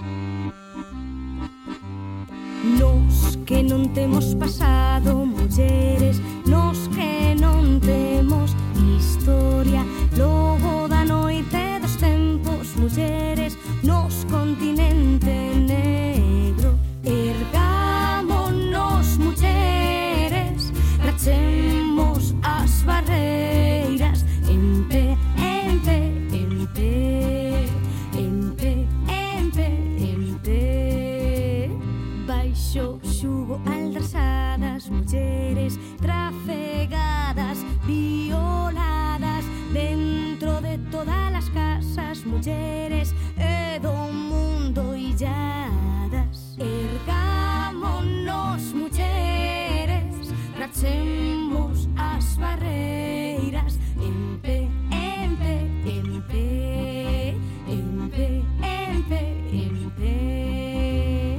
Nos que non temos pasado, mulleres, nos que non temos historia, logo da noite dos tempos, mulleres, nos continente negro. Ergámonos, mulleres, rachemos as barreiras, en pé, en pé, en pé, en pé, en pé, en pé. Baixo xugo aldrasadas, mulleres trafegadas, violadas, dentro de todas as casas, mulleres e do mundo illadas. Ergámonos, mulleres, rachemos as barreiras, en pé, en pé, en pé, en pé, en pé, en pé.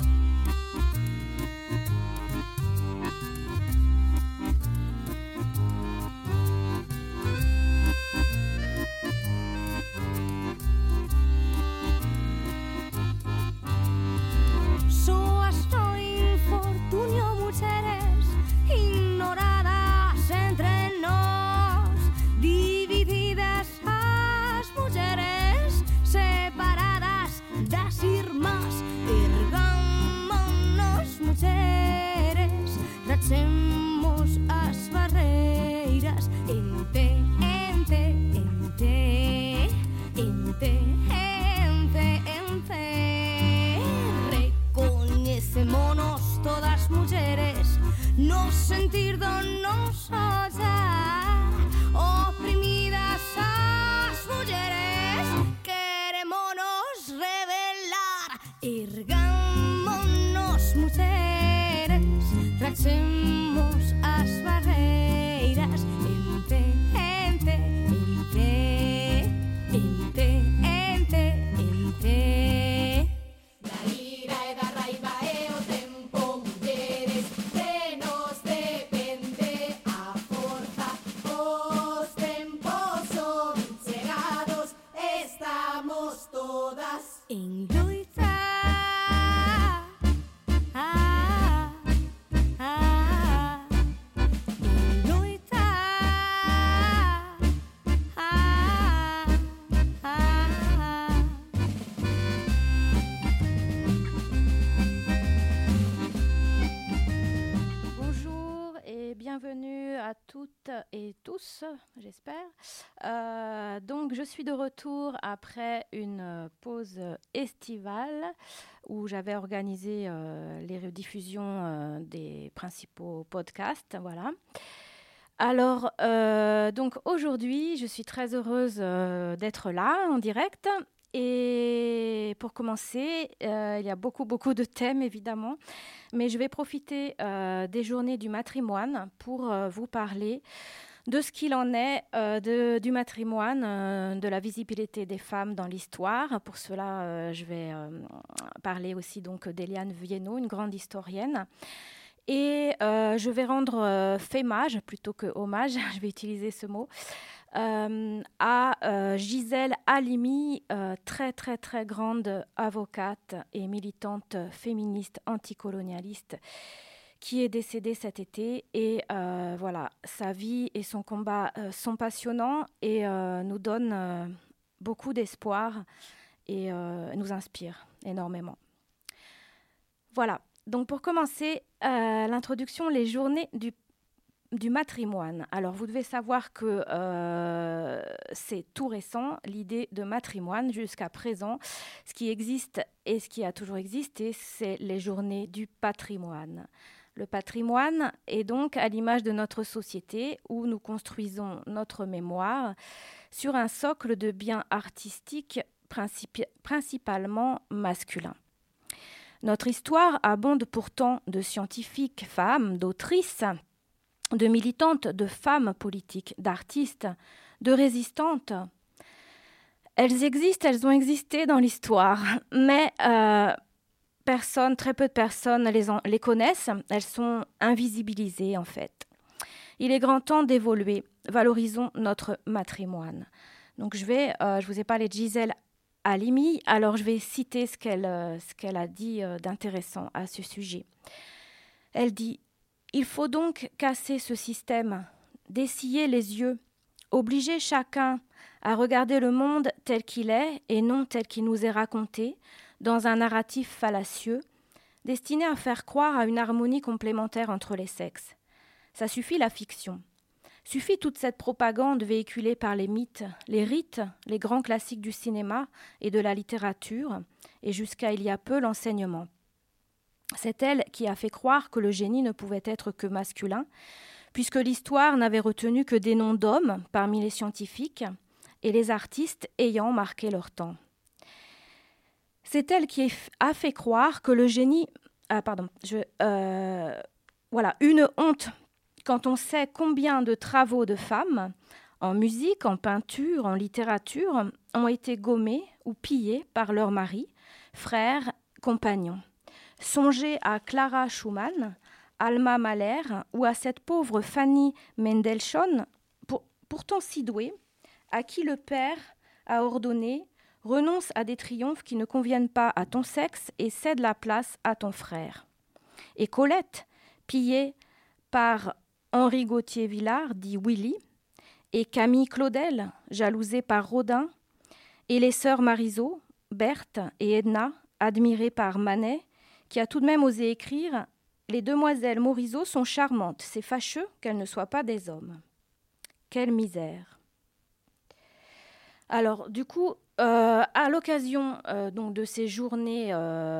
Soas no infortunio, mulleres, ignoradas entre nós, divididas as mulleres, separadas das irmás. Ergámonos, mulleres, rachemos as barreiras, en pé, en pé, en pé, en pé, en pé, en pé. Recoñecémonos todas, mulleres, no sentir do noso ollar, oprimidas as mulleres, querémonos revelar. Ergámonos, mulleres, rachemos as barreiras, en pé, en pé, en pé, en pé, en pé, en pé. Da ira e da raiva e o tempo, mulleres, de nos depende a forza. Os tempos son chegados, estamos todas En loita, en loita, Bonjour et bienvenue à toutes et tous, j'espère. Donc, je suis de retour après une pause estivale où j'avais organisé les rediffusions des principaux podcasts. Voilà. Alors, donc aujourd'hui, je suis très heureuse d'être là en direct. Et pour commencer, il y a beaucoup de thèmes évidemment, mais je vais profiter des journées du matrimoine pour vous parler de ce qu'il en est du matrimoine, de la visibilité des femmes dans l'histoire. Pour cela, je vais parler aussi donc d'Éliane Viennot, une grande historienne. Et je vais rendre fémage plutôt que hommage, je vais utiliser ce mot, à Gisèle Halimi, très grande avocate et militante féministe anticolonialiste qui est décédée cet été. Et voilà, sa vie et son combat sont passionnants et nous donnent beaucoup d'espoir et nous inspirent énormément. Voilà, donc pour commencer, l'introduction, les journées du matrimoine. Alors, vous devez savoir que c'est tout récent, l'idée de matrimoine. Jusqu'à présent, ce qui existe et ce qui a toujours existé, c'est les journées du patrimoine. Le patrimoine est donc à l'image de notre société où nous construisons notre mémoire sur un socle de biens artistiques principalement masculins. Notre histoire abonde pourtant de scientifiques femmes, d'autrices, de militantes, de femmes politiques, d'artistes, de résistantes. Elles existent, elles ont existé dans l'histoire, mais très peu de personnes les connaissent, elles sont invisibilisées en fait. Il est grand temps d'évoluer, valorisons notre matrimoine. Donc je vous ai parlé de Gisèle Halimi. Alors, je vais citer ce qu'elle a dit d'intéressant à ce sujet. Elle dit « Il faut donc casser ce système, dessiller les yeux, obliger chacun à regarder le monde tel qu'il est et non tel qu'il nous est raconté, dans un narratif fallacieux, destiné à faire croire à une harmonie complémentaire entre les sexes. Ça suffit la fiction. Suffit toute cette propagande véhiculée par les mythes, les rites, les grands classiques du cinéma et de la littérature, et jusqu'à il y a peu l'enseignement. C'est elle qui a fait croire que le génie ne pouvait être que masculin, puisque l'histoire n'avait retenu que des noms d'hommes parmi les scientifiques et les artistes ayant marqué leur temps. C'est elle qui a fait croire que le génie... Voilà, une honte quand on sait combien de travaux de femmes, en musique, en peinture, en littérature, ont été gommés ou pillés par leurs maris, frères, compagnons. Songez à Clara Schumann, Alma Mahler ou à cette pauvre Fanny Mendelssohn, pourtant si douée, à qui le père a ordonné « renonce à des triomphes qui ne conviennent pas à ton sexe et cède la place à ton frère ». Et Colette, pillée par Henri Gauthier-Villard, dit Willy, et Camille Claudel, jalousée par Rodin, et les sœurs Marisot, Berthe et Edna, admirées par Manet, qui a tout de même osé écrire « Les demoiselles Morisot sont charmantes, c'est fâcheux qu'elles ne soient pas des hommes ». Quelle misère. Alors, du coup, à l'occasion donc de ces journées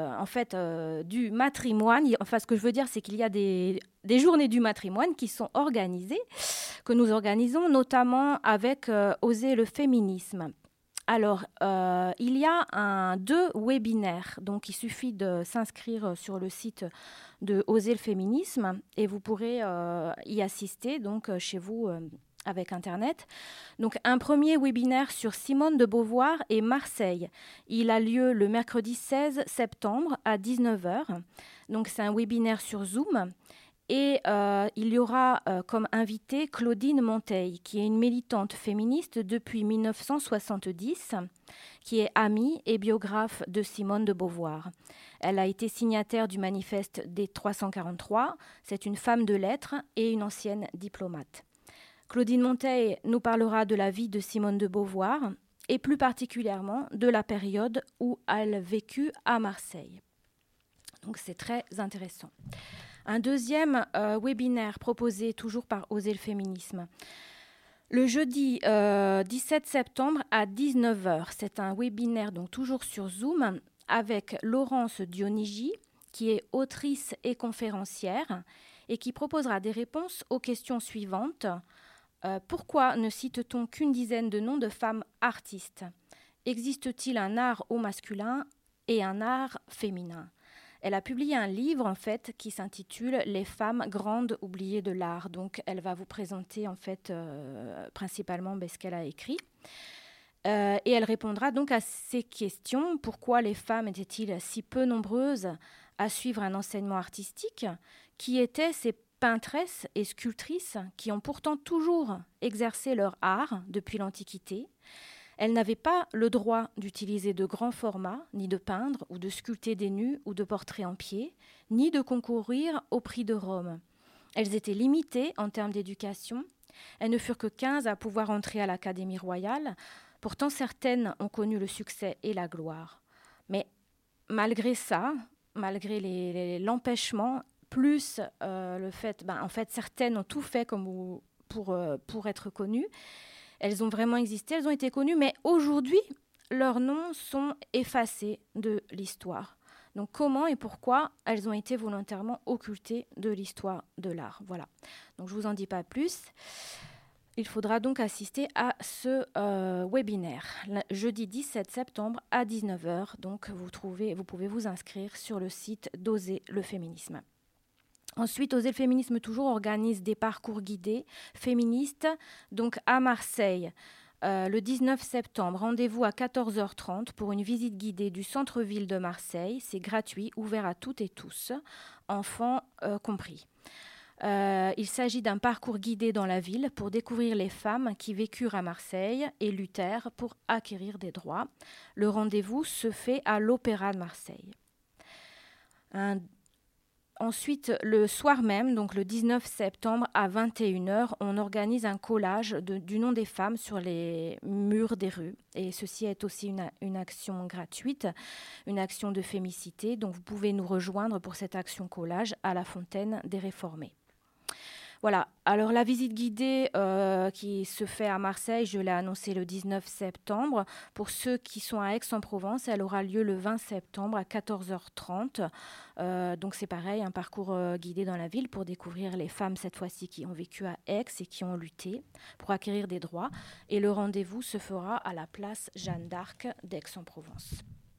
du matrimoine, ce que je veux dire, c'est qu'il y a des journées du matrimoine qui sont organisées, que nous organisons notamment avec Oser le féminisme. Alors, il y a 2 webinaires, donc il suffit de s'inscrire sur le site de Oser le féminisme et vous pourrez y assister donc chez vous avec Internet. Donc, un premier webinaire sur Simone de Beauvoir et Marseille. Il a lieu le mercredi 16 septembre à 19h. Donc, c'est un webinaire sur Zoom. Et il y aura comme invitée Claudine Monteil, qui est une militante féministe depuis 1970, qui est amie et biographe de Simone de Beauvoir. Elle a été signataire du manifeste des 343. C'est une femme de lettres et une ancienne diplomate. Claudine Monteil nous parlera de la vie de Simone de Beauvoir et plus particulièrement de la période où elle vécut à Marseille. Donc c'est très intéressant. Un deuxième webinaire proposé toujours par Oser le féminisme. Le jeudi 17 septembre à 19h, c'est un webinaire donc toujours sur Zoom avec Laurence Dionigi, qui est autrice et conférencière et qui proposera des réponses aux questions suivantes. Pourquoi ne cite-t-on qu'une dizaine de noms de femmes artistes ? Existe-t-il un art au masculin et un art féminin ? Elle a publié un livre en fait qui s'intitule « Les femmes grandes oubliées de l'art ». Donc elle va vous présenter en fait principalement ce qu'elle a écrit. Et elle répondra donc à ces questions. Pourquoi les femmes étaient-ils si peu nombreuses à suivre un enseignement artistique ? Qui étaient ces peintresses et sculptrices qui ont pourtant toujours exercé leur art depuis l'Antiquité ? Elles n'avaient pas le droit d'utiliser de grands formats, ni de peindre ou de sculpter des nus ou de portraits en pied, ni de concourir au prix de Rome. Elles étaient limitées en termes d'éducation. Elles ne furent que 15 à pouvoir entrer à l'Académie royale. Pourtant, certaines ont connu le succès et la gloire. Mais malgré ça, malgré l'empêchement, plus le fait, certaines ont tout fait comme pour être connues. Elles ont vraiment existé, elles ont été connues, mais aujourd'hui, leurs noms sont effacés de l'histoire. Donc comment et pourquoi elles ont été volontairement occultées de l'histoire de l'art. Voilà. Donc je ne vous en dis pas plus. Il faudra donc assister à ce webinaire, jeudi 17 septembre à 19h. Donc vous pouvez vous inscrire sur le site d'Oser le féminisme. Ensuite, Oser le féminisme toujours organise des parcours guidés féministes, donc à Marseille, le 19 septembre. Rendez-vous à 14h30 pour une visite guidée du centre-ville de Marseille. C'est gratuit, ouvert à toutes et tous, enfants compris. Il s'agit d'un parcours guidé dans la ville pour découvrir les femmes qui vécurent à Marseille et luttèrent pour acquérir des droits. Le rendez-vous se fait à l'Opéra de Marseille. Ensuite, le soir même, donc le 19 septembre à 21h, on organise un collage du nom des femmes sur les murs des rues. Et ceci est aussi une action gratuite, une action de fémicité. Donc vous pouvez nous rejoindre pour cette action collage à la Fontaine des Réformés. Voilà, alors la visite guidée qui se fait à Marseille, je l'ai annoncé le 19 septembre. Pour ceux qui sont à Aix-en-Provence, elle aura lieu le 20 septembre à 14h30. Donc c'est pareil, un parcours guidé dans la ville pour découvrir les femmes cette fois-ci qui ont vécu à Aix et qui ont lutté pour acquérir des droits. Et le rendez-vous se fera à la place Jeanne d'Arc d'Aix-en-Provence.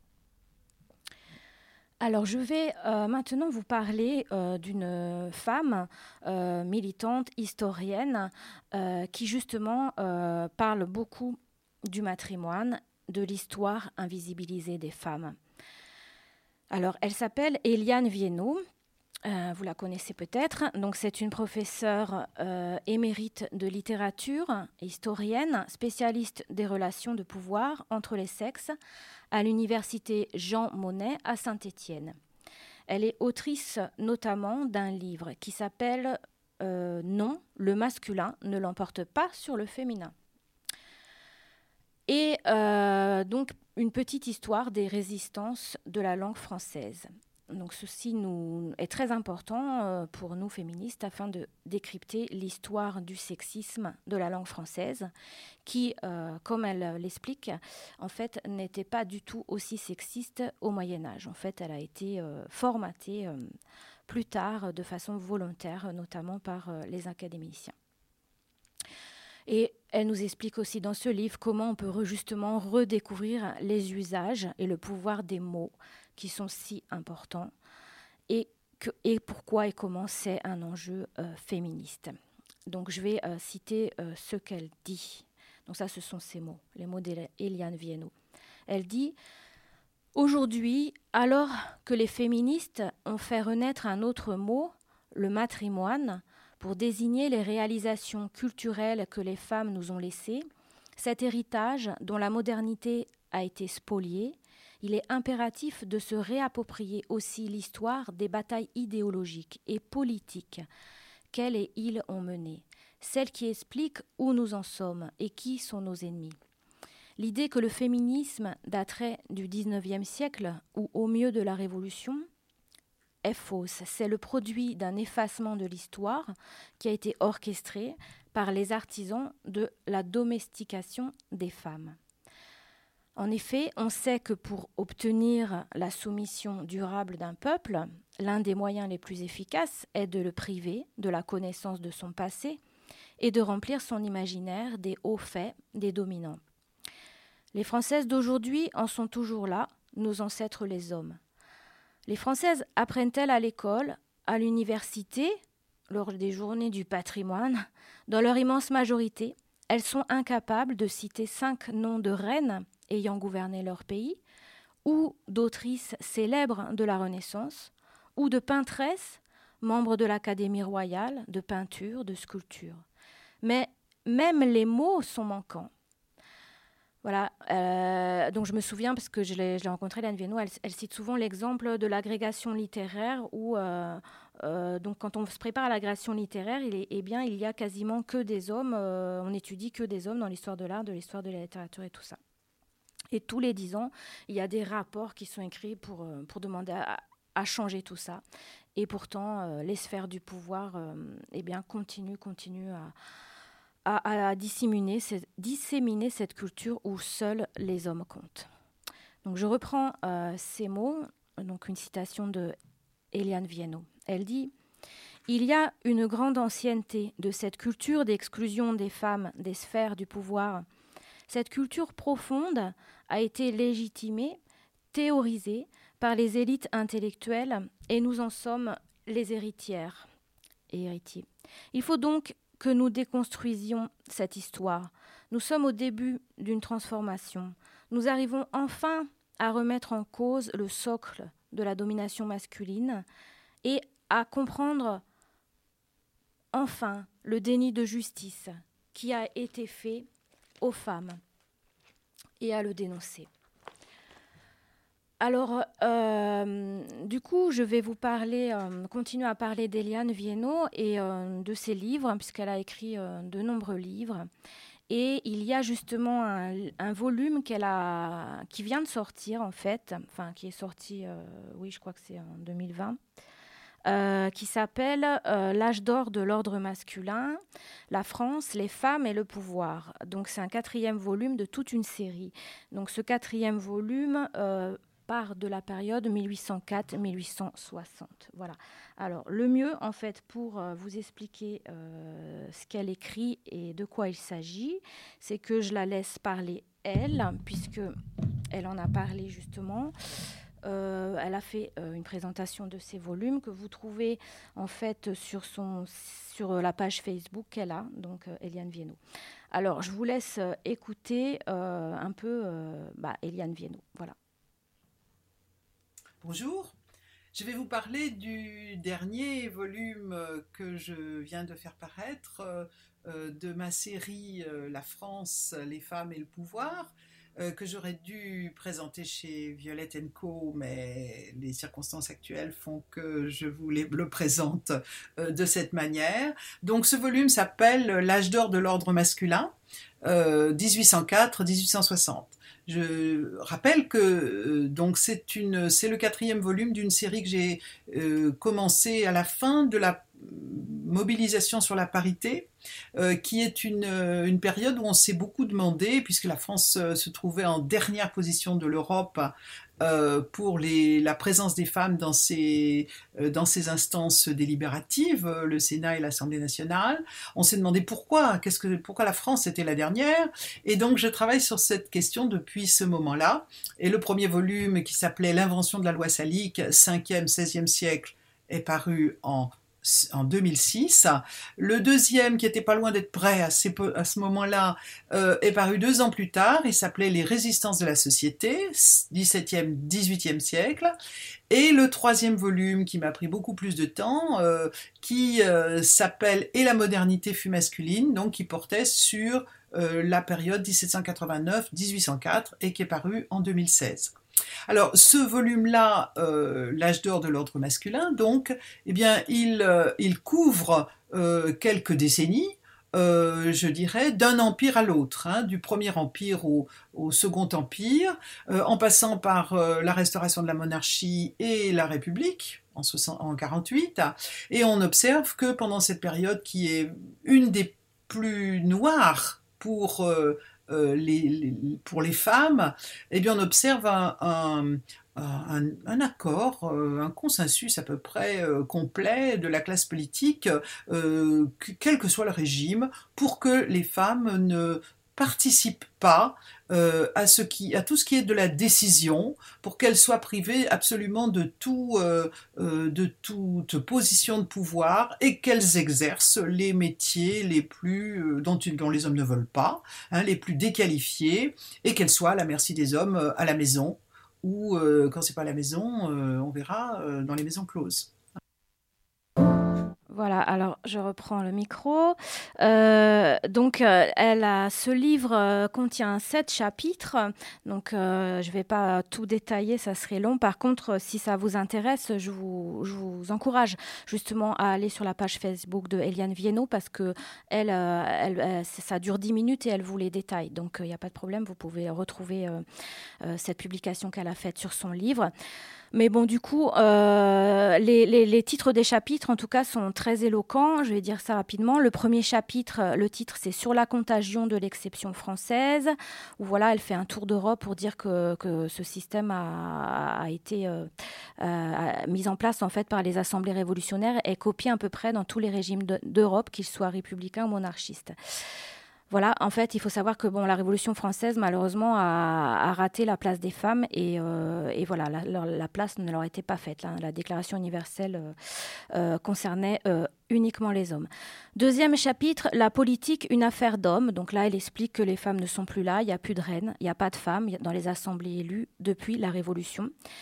Alors, je vais maintenant vous parler d'une femme militante, historienne, qui justement parle beaucoup du matrimoine, de l'histoire invisibilisée des femmes. Alors, elle s'appelle Éliane Viennot. Vous la connaissez peut-être. Donc, c'est une professeure émérite de littérature, historienne, spécialiste des relations de pouvoir entre les sexes, à l'université Jean Monnet à Saint-Étienne. Elle est autrice notamment d'un livre qui s'appelle Non, le masculin ne l'emporte pas sur le féminin. Et donc une petite histoire des résistances de la langue française. Donc ceci est très important pour nous féministes afin de décrypter l'histoire du sexisme de la langue française qui, comme elle l'explique, en fait n'était pas du tout aussi sexiste au Moyen-Âge. En fait, elle a été formatée plus tard de façon volontaire, notamment par les académiciens. Et elle nous explique aussi dans ce livre comment on peut justement redécouvrir les usages et le pouvoir des mots qui sont si importants et pourquoi et comment c'est un enjeu féministe. Donc je vais citer ce qu'elle dit. Donc ça, ce sont ses mots, les mots d'Éliane Viennot. Elle dit « Aujourd'hui, alors que les féministes ont fait renaître un autre mot, le matrimoine, pour désigner les réalisations culturelles que les femmes nous ont laissées, cet héritage dont la modernité a été spoliée, il est impératif de se réapproprier aussi l'histoire des batailles idéologiques et politiques qu'elles et ils ont menées, celles qui expliquent où nous en sommes et qui sont nos ennemis. L'idée que le féminisme daterait du XIXe siècle ou au mieux de la Révolution est fausse. C'est le produit d'un effacement de l'histoire qui a été orchestré par les artisans de la domestication des femmes. En effet, on sait que pour obtenir la soumission durable d'un peuple, l'un des moyens les plus efficaces est de le priver de la connaissance de son passé et de remplir son imaginaire des hauts faits des dominants. Les Françaises d'aujourd'hui en sont toujours là, nos ancêtres les hommes. Les Françaises apprennent-elles à l'école, à l'université, lors des journées du patrimoine? Dans leur immense majorité, elles sont incapables de citer 5 noms de reines ayant gouverné leur pays, ou d'autrices célèbres de la Renaissance, ou de peintresses, membres de l'Académie royale de peinture, de sculpture. Mais même les mots sont manquants. Voilà, donc je me souviens, parce que je l'ai rencontrée, Éliane Viennot, elle cite souvent l'exemple de l'agrégation littéraire où, donc quand on se prépare à l'agrégation littéraire, il y a quasiment que des hommes, on étudie que des hommes dans l'histoire de l'art, de l'histoire de la littérature et tout ça. Et tous les 10 ans, il y a des rapports qui sont écrits pour demander à changer tout ça. Et pourtant, les sphères du pouvoir continuent à disséminer cette culture où seuls les hommes comptent. Donc je reprends ces mots, donc une citation de Éliane Viennot. Elle dit « Il y a une grande ancienneté de cette culture d'exclusion des femmes des sphères du pouvoir. Cette culture profonde a été légitimée, théorisée par les élites intellectuelles et nous en sommes les héritières et héritiers. Il faut donc que nous déconstruisions cette histoire. Nous sommes au début d'une transformation. Nous arrivons enfin à remettre en cause le socle de la domination masculine et à comprendre enfin le déni de justice qui a été fait aux femmes et à le dénoncer. Alors, du coup, je vais vous parler, continuer à parler d'Eliane Viennot et de ses livres, puisqu'elle a écrit de nombreux livres. Et il y a justement un volume qui vient de sortir, en fait, enfin, qui est sorti, oui, je crois que c'est en 2020, qui s'appelle L'âge d'or de l'ordre masculin, la France, les femmes et le pouvoir. Donc, c'est un 4e volume de toute une série. Donc, ce 4e volume part de la période 1804-1860. Voilà. Alors, le mieux, en fait, pour vous expliquer ce qu'elle écrit et de quoi il s'agit, c'est que je la laisse parler, elle, puisque elle en a parlé justement. Elle a fait une présentation de ces volumes que vous trouvez en fait sur la page Facebook qu'elle a, donc Eliane Viennot. Alors, je vous laisse écouter un peu Eliane Viennot. Voilà. Bonjour, je vais vous parler du dernier volume que je viens de faire paraître de ma série La France, les femmes et le pouvoir, que j'aurais dû présenter chez Violette & Co, mais les circonstances actuelles font que je vous le présente de cette manière. Donc ce volume s'appelle L'âge d'or de l'ordre masculin, 1804-1860. Je rappelle que donc c'est le 4e volume d'une série que j'ai commencé à la fin de la mobilisation sur la parité, qui est une période où on s'est beaucoup demandé, puisque la France se trouvait en dernière position de l'Europe pour la présence des femmes dans ces instances délibératives, le Sénat et l'Assemblée nationale. On s'est demandé pourquoi la France était la dernière, et donc je travaille sur cette question depuis ce moment-là. Et le premier volume, qui s'appelait L'invention de la loi salique, 5e, 16e siècle, est paru en 2006. Le deuxième, qui était pas loin d'être prêt à ce moment-là, est paru 2 ans plus tard. Il s'appelait Les résistances de la société, 17e, 18e siècle. Et le 3e volume, qui m'a pris beaucoup plus de temps, qui s'appelle Et la modernité fut masculine, donc qui portait sur la période 1789-1804 et qui est paru en 2016. Alors, ce volume-là, L'âge d'or de l'ordre masculin, donc, eh bien, il couvre quelques décennies, je dirais, d'un empire à l'autre, du premier empire au second empire, en passant par la restauration de la monarchie et la République, en 1948, et on observe que pendant cette période, qui est une des plus noires pour les femmes, eh bien on observe un accord, un consensus à peu près complet de la classe politique, quel que soit le régime, pour que les femmes ne participent pas à tout ce qui est de la décision, pour qu'elles soient privées absolument de toute position de pouvoir, et qu'elles exercent les métiers les plus dont les hommes ne veulent pas, les plus déqualifiés, et qu'elles soient à la merci des hommes à la maison, ou quand c'est pas à la maison, on verra dans les maisons closes. Voilà, alors je reprends le micro. Ce livre contient 7 chapitres, donc je ne vais pas tout détailler, ça serait long. Par contre, si ça vous intéresse, je vous encourage justement à aller sur la page Facebook de Eliane Viennot, parce que ça dure 10 minutes et elle vous les détaille. Donc il n'y a pas de problème, vous pouvez retrouver cette publication qu'elle a faite sur son livre. Mais bon, du coup, les titres des chapitres, en tout cas, sont très éloquents. Je vais dire ça rapidement. Le premier chapitre, le titre, c'est « Sur la contagion de l'exception française », où voilà, elle fait un tour d'Europe pour dire que ce système a été mis en place en fait par les assemblées révolutionnaires et copié à peu près dans tous les régimes d'Europe, qu'ils soient républicains ou monarchistes. Voilà, en fait, il faut savoir que la Révolution française, malheureusement, a raté la place des femmes et voilà, la place ne leur était pas faite. La Déclaration universelle concernait uniquement les hommes. Deuxième chapitre, la politique, une affaire d'hommes. Donc là, elle explique que les femmes ne sont plus là, il n'y a plus de reines, il n'y a pas de femmes dans les assemblées élues depuis la Révolution.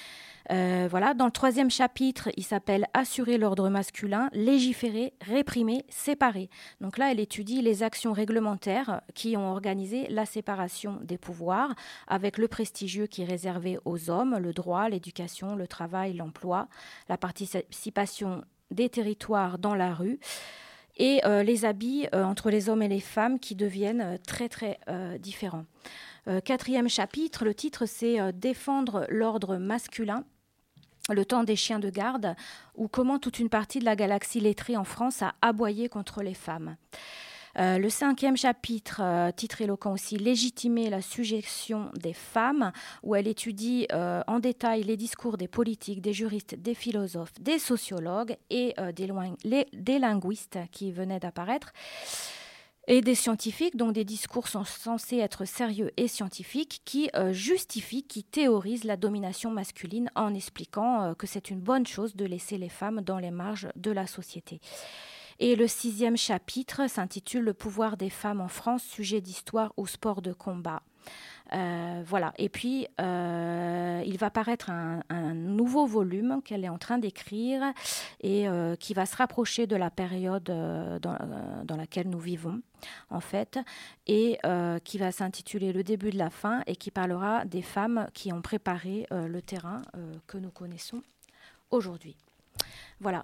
Voilà, dans le 3e chapitre, il s'appelle « Assurer l'ordre masculin, légiférer, réprimer, séparer ». Donc là, elle étudie les actions réglementaires qui ont organisé la séparation des pouvoirs, avec le prestigieux qui est réservé aux hommes, le droit, l'éducation, le travail, l'emploi, la participation des territoires dans la rue, et les habits entre les hommes et les femmes qui deviennent très très différents. 4e chapitre, le titre c'est « Défendre l'ordre masculin ». Le temps des chiens de garde, ou comment toute une partie de la galaxie lettrée en France a aboyé contre les femmes. Le 5e chapitre, titre éloquent aussi, Légitimer la sujétion des femmes, où elle étudie en détail les discours des politiques, des juristes, des philosophes, des sociologues et des linguistes qui venaient d'apparaître. Et des scientifiques, dont des discours sont censés être sérieux et scientifiques, qui justifient, qui théorisent la domination masculine en expliquant que c'est une bonne chose de laisser les femmes dans les marges de la société. Et le 6e chapitre s'intitule « Le pouvoir des femmes en France, sujet d'histoire ou sport de combat ». Voilà. Et puis, il va paraître un nouveau volume qu'elle est en train d'écrire et qui va se rapprocher de la période dans laquelle nous vivons, en fait, et qui va s'intituler « Le début de la fin » et qui parlera des femmes qui ont préparé le terrain que nous connaissons aujourd'hui. Voilà.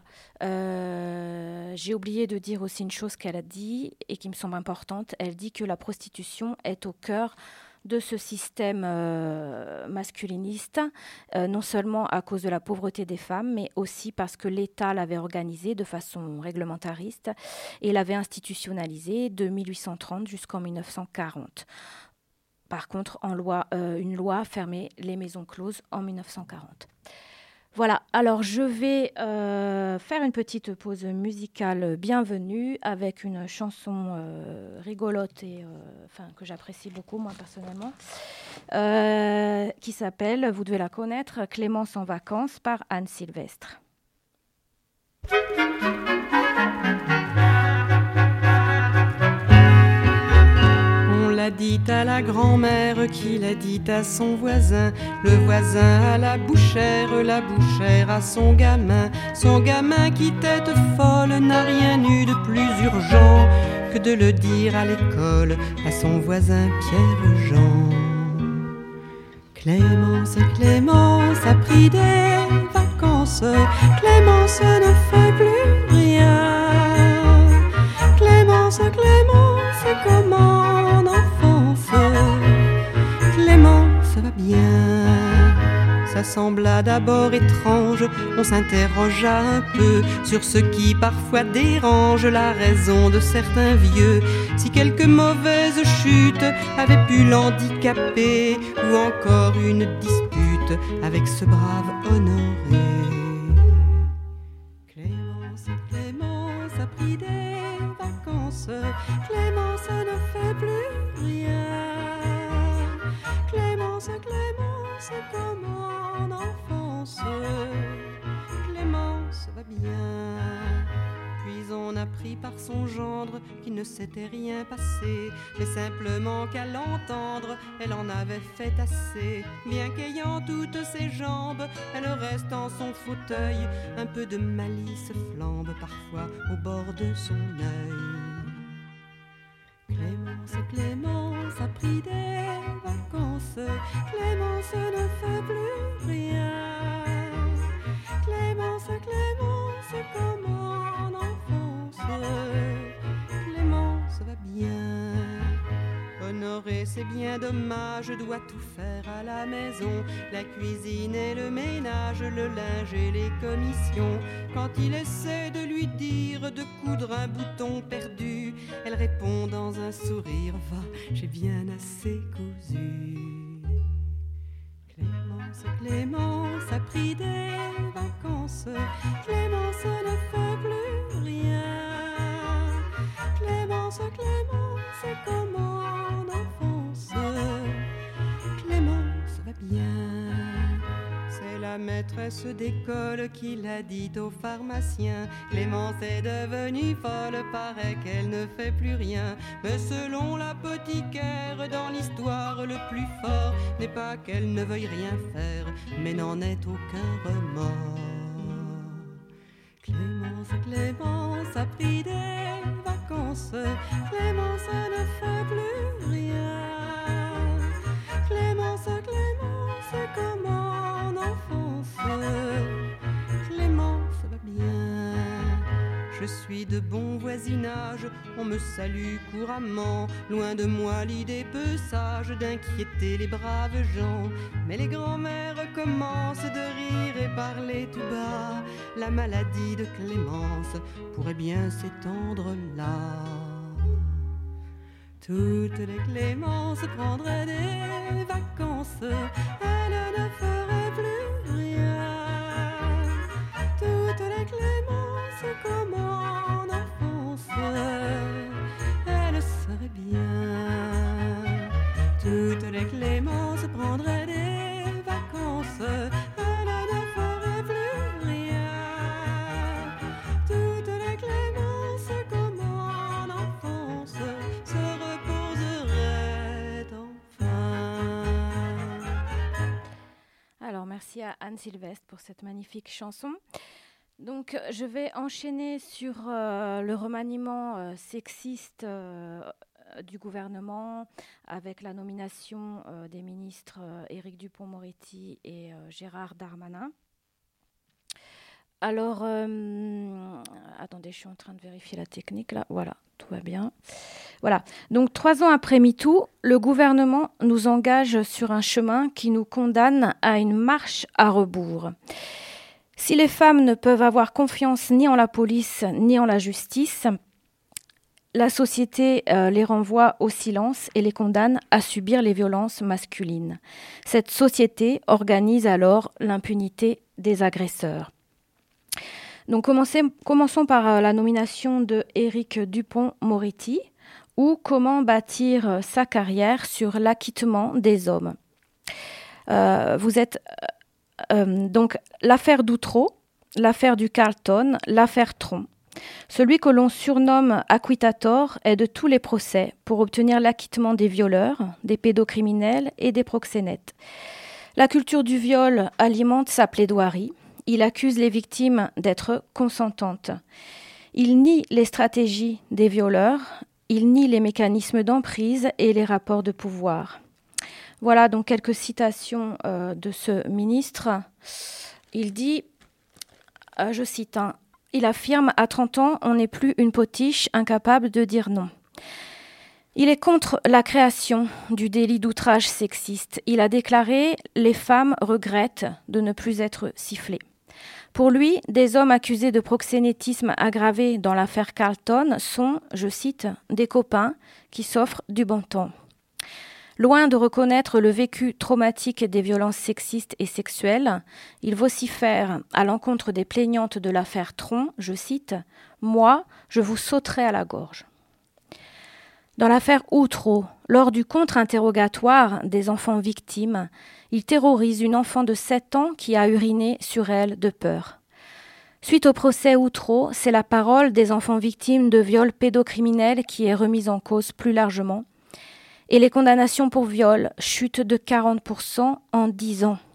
J'ai oublié de dire aussi une chose qu'elle a dit et qui me semble importante. Elle dit que la prostitution est au cœur de ce système masculiniste, non seulement à cause de la pauvreté des femmes, mais aussi parce que l'État l'avait organisée de façon réglementariste et l'avait institutionnalisée de 1830 jusqu'en 1940. Par contre, une loi fermait les maisons closes en 1940. Voilà, alors je vais faire une petite pause musicale bienvenue avec une chanson rigolote et que j'apprécie beaucoup moi personnellement, qui s'appelle, vous devez la connaître, Clémence en vacances par Anne Sylvestre. L'a dit à la grand-mère qui l'a dit à son voisin, le voisin à la bouchère à son gamin qui tête folle n'a rien eu de plus urgent que de le dire à l'école à son voisin Pierre-Jean. Clémence, Clémence a pris des vacances, Clémence ne fait plus rien. Clémence, Clémence, comment en enfance, Clémence va bien. Ça sembla d'abord étrange, on s'interrogea un peu sur ce qui parfois dérange la raison de certains vieux. Si quelque mauvaise chute avait pu l'handicaper, ou encore une dispute avec ce brave Honoré. Clémence, Clémence a pris des vacances, Clémence ne fait plus rien. Clémence, Clémence, comme en enfance, Clémence va bien. Puis on apprit par son gendre qu'il ne s'était rien passé, mais simplement qu'à l'entendre, elle en avait fait assez. Bien qu'ayant toutes ses jambes, elle reste en son fauteuil, un peu de malice flambe parfois au bord de son œil. Clémence, Clémence a pris des vacances, Clémence ne fait plus rien. Clémence, Clémence, comme en enfance, Clémence va bien. Honoré, c'est bien dommage, doit tout faire à la maison, la cuisine et le ménage, le linge et les commissions. Quand il essaie de lui dire de coudre un bouton perdu, elle répond dans un sourire, va, j'ai bien assez cousu. Clémence, Clémence a pris des vacances, Clémence ne fait plus rien. Clémence, Clémence, comme en enfance, Clémence va bien. C'est la même maîtresse d'école qui l'a dit au pharmacien. Clémence est devenue folle, paraît qu'elle ne fait plus rien. Mais selon l'apothicaire, dans l'histoire le plus fort n'est pas qu'elle ne veuille rien faire, mais n'en ait aucun remords. Clémence, Clémence a pris des vacances. Clémence ne fait plus rien. Clémence, Clémence, comme en enfance. Clémence va bien. Je suis de bon voisinage, on me salue couramment. Loin de moi l'idée peu sage d'inquiéter les braves gens. Mais les grands-mères commencent de rire et parler tout bas. La maladie de Clémence pourrait bien s'étendre là. Toutes les Clémences prendraient des vacances, elles ne feraient plus rien. Toutes les Clémences comme en enfance, elles seraient bien. Toutes les Clémences prendraient des vacances, elles ne feraient plus rien. Toutes les Clémences comme en enfance se reposeraient enfin. Alors, merci à Anne Sylvestre pour cette magnifique chanson. Donc, je vais enchaîner sur le remaniement sexiste du gouvernement avec la nomination des ministres Éric Dupond-Moretti et Gérard Darmanin. Alors, attendez, je suis en train de vérifier la technique là. Voilà, tout va bien. Voilà. Donc, 3 ans après MeToo, le gouvernement nous engage sur un chemin qui nous condamne à une marche à rebours. Si les femmes ne peuvent avoir confiance ni en la police ni en la justice, la société les renvoie au silence et les condamne à subir les violences masculines. Cette société organise alors l'impunité des agresseurs. Donc commençons par la nomination de Éric Dupond-Moretti, ou comment bâtir sa carrière sur l'acquittement des hommes. Vous êtes donc l'affaire d'Outreau, l'affaire du Carlton, l'affaire Tron. Celui que l'on surnomme acquittator est de tous les procès pour obtenir l'acquittement des violeurs, des pédocriminels et des proxénètes. La culture du viol alimente sa plaidoirie. Il accuse les victimes d'être consentantes. Il nie les stratégies des violeurs. Il nie les mécanismes d'emprise et les rapports de pouvoir. Voilà donc quelques citations de ce ministre. Il dit, je cite, il affirme « À 30 ans, on n'est plus une potiche incapable de dire non ». Il est contre la création du délit d'outrage sexiste. Il a déclaré « Les femmes regrettent de ne plus être sifflées ». Pour lui, des hommes accusés de proxénétisme aggravé dans l'affaire Carlton sont, je cite, « des copains qui s'offrent du bon temps ». Loin de reconnaître le vécu traumatique des violences sexistes et sexuelles, il vocifère à l'encontre des plaignantes de l'affaire Tron, je cite, « Moi, je vous sauterai à la gorge ». Dans l'affaire Outreau, lors du contre-interrogatoire des enfants victimes, il terrorise une enfant de 7 ans qui a uriné sur elle de peur. Suite au procès Outreau, c'est la parole des enfants victimes de viols pédocriminels qui est remise en cause plus largement, et les condamnations pour viol chutent de 40% en 10 ans.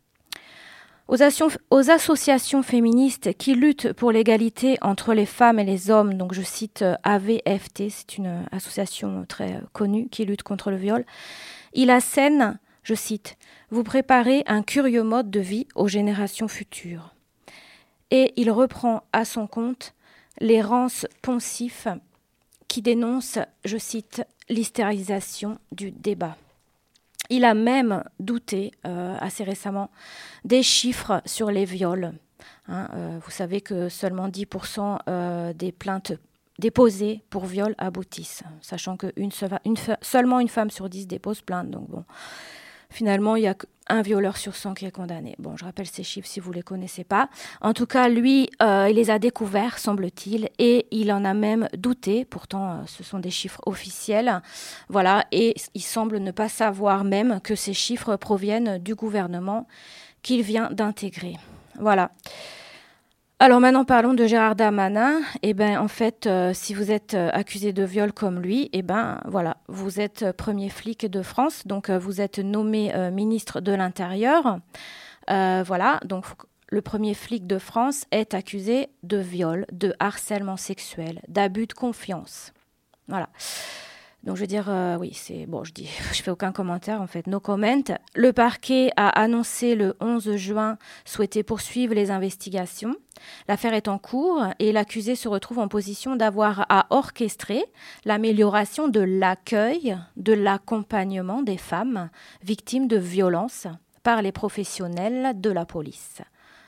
Aux associations féministes qui luttent pour l'égalité entre les femmes et les hommes, donc je cite AVFT, c'est une association très connue qui lutte contre le viol, il assène, je cite, « Vous préparez un curieux mode de vie aux générations futures ». Et il reprend à son compte les rances poncifs qui dénoncent, je cite, l'hystérisation du débat. Il a même douté, assez récemment, des chiffres sur les viols. Vous savez que seulement 10% des plaintes déposées pour viol aboutissent, sachant que seulement une femme sur 10 dépose plainte. Donc bon, finalement, il y a un violeur sur 100 qui est condamné. Bon, je rappelle ces chiffres si vous ne les connaissez pas. En tout cas, lui, il les a découverts, semble-t-il, et il en a même douté. Pourtant, ce sont des chiffres officiels. Voilà, et il semble ne pas savoir même que ces chiffres proviennent du gouvernement qu'il vient d'intégrer. Voilà. Alors maintenant, parlons de Gérald Darmanin. Eh bien, en fait, si vous êtes accusé de viol comme lui, eh ben, voilà, vous êtes premier flic de France. Donc, vous êtes nommé ministre de l'Intérieur. Voilà, donc le premier flic de France est accusé de viol, de harcèlement sexuel, d'abus de confiance. Voilà. Donc je veux dire, oui, c'est bon, je fais aucun commentaire en fait, no comment. Le parquet a annoncé le 11 juin souhaiter poursuivre les investigations. L'affaire est en cours et l'accusé se retrouve en position d'avoir à orchestrer l'amélioration de l'accueil, de l'accompagnement des femmes victimes de violences par les professionnels de la police.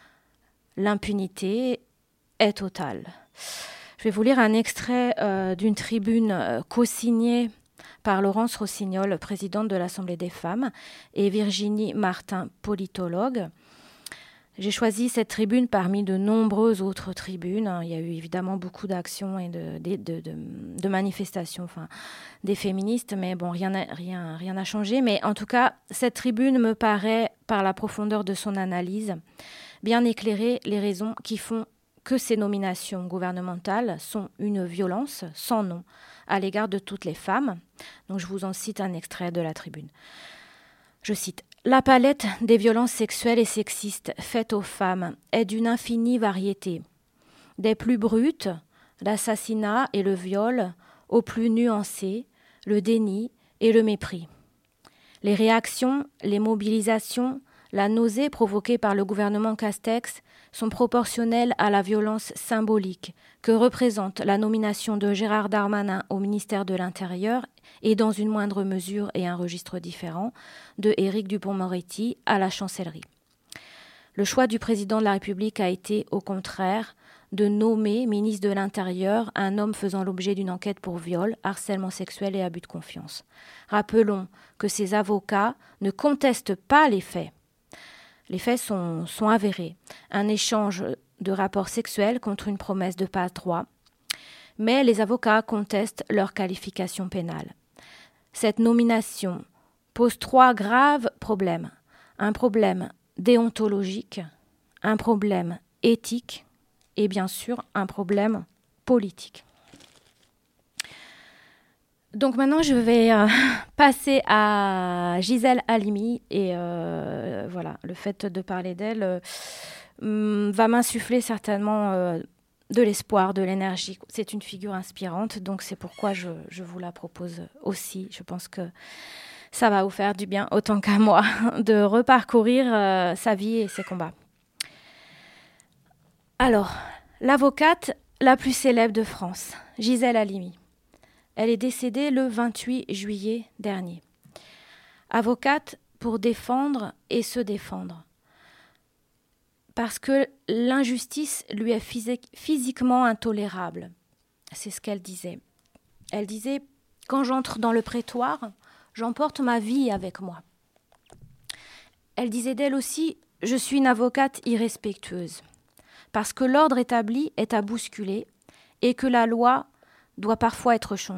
L'impunité est totale. Je vais vous lire un extrait d'une tribune co-signée par Laurence Rossignol, présidente de l'Assemblée des femmes, et Virginie Martin, politologue. J'ai choisi cette tribune parmi de nombreuses autres tribunes. Il y a eu évidemment beaucoup d'actions et de manifestations des féministes, mais bon, rien n'a changé. Mais en tout cas, cette tribune me paraît, par la profondeur de son analyse, bien éclairer les raisons qui font que ces nominations gouvernementales sont une violence sans nom à l'égard de toutes les femmes. Donc je vous en cite un extrait de la tribune. Je cite « La palette des violences sexuelles et sexistes faites aux femmes est d'une infinie variété. Des plus brutes, l'assassinat et le viol, aux plus nuancés, le déni et le mépris. Les réactions, les mobilisations, la nausée provoquée par le gouvernement Castex sont proportionnelles à la violence symbolique que représente la nomination de Gérald Darmanin au ministère de l'Intérieur et dans une moindre mesure et un registre différent de Éric Dupond-Moretti à la chancellerie. Le choix du président de la République a été, au contraire, de nommer ministre de l'Intérieur un homme faisant l'objet d'une enquête pour viol, harcèlement sexuel et abus de confiance. Rappelons que ces avocats ne contestent pas les faits. Les faits sont avérés. Un échange de rapports sexuels contre une promesse de passe-droit. Mais les avocats contestent leur qualification pénale. Cette nomination pose 3 graves problèmes. Un problème déontologique, un problème éthique et bien sûr un problème politique. Donc maintenant, je vais passer à Gisèle Halimi et voilà, le fait de parler d'elle va m'insuffler certainement de l'espoir, de l'énergie. C'est une figure inspirante, donc c'est pourquoi je vous la propose aussi. Je pense que ça va vous faire du bien, autant qu'à moi, de reparcourir sa vie et ses combats. Alors, l'avocate la plus célèbre de France, Gisèle Halimi. Elle est décédée le 28 juillet dernier. Avocate pour défendre et se défendre. Parce que l'injustice lui est physiquement intolérable. C'est ce qu'elle disait. Elle disait « Quand j'entre dans le prétoire, j'emporte ma vie avec moi. » Elle disait d'elle aussi « Je suis une avocate irrespectueuse. Parce que l'ordre établi est à bousculer et que la loi doit parfois être changée. »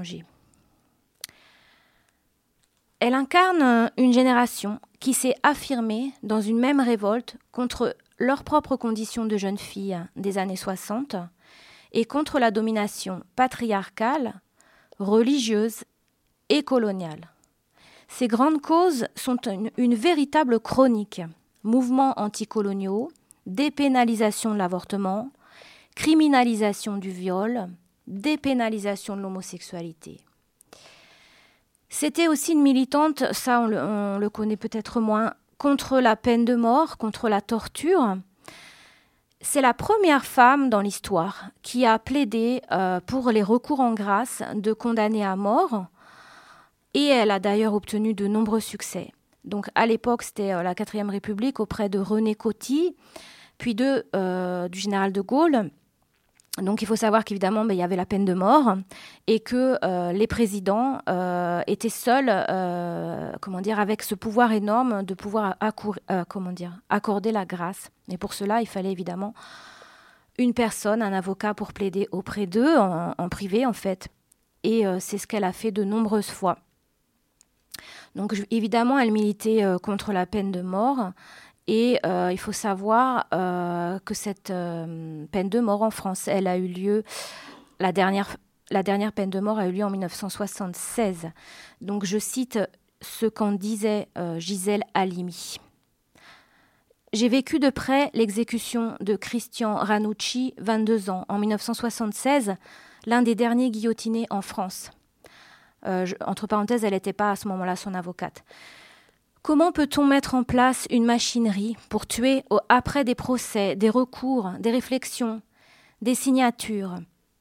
Elle incarne une génération qui s'est affirmée dans une même révolte contre leurs propres conditions de jeunes filles des années 60 et contre la domination patriarcale, religieuse et coloniale. Ces grandes causes sont une véritable chronique. Mouvements anticoloniaux, dépénalisation de l'avortement, criminalisation du viol, dépénalisation de l'homosexualité. C'était aussi une militante, ça on le connaît peut-être moins, contre la peine de mort, contre la torture. C'est la première femme dans l'histoire qui a plaidé pour les recours en grâce de condamnés à mort et elle a d'ailleurs obtenu de nombreux succès. Donc à l'époque, c'était la 4e République auprès de René Coty, puis du général de Gaulle. Donc il faut savoir qu'évidemment, il y avait la peine de mort et que les présidents étaient seuls, avec ce pouvoir énorme de pouvoir accorder la grâce. Et pour cela, il fallait évidemment une personne, un avocat pour plaider auprès d'eux, en privé en fait. Et c'est ce qu'elle a fait de nombreuses fois. Donc évidemment, elle militait contre la peine de mort Et il faut savoir que cette peine de mort en France, elle a eu lieu, la dernière peine de mort a eu lieu en 1976. Donc je cite ce qu'en disait Gisèle Halimi. J'ai vécu de près l'exécution de Christian Ranucci, 22 ans, en 1976, l'un des derniers guillotinés en France. Entre parenthèses, elle n'était pas à ce moment-là son avocate. Comment peut-on mettre en place une machinerie pour tuer après des procès, des recours, des réflexions, des signatures ?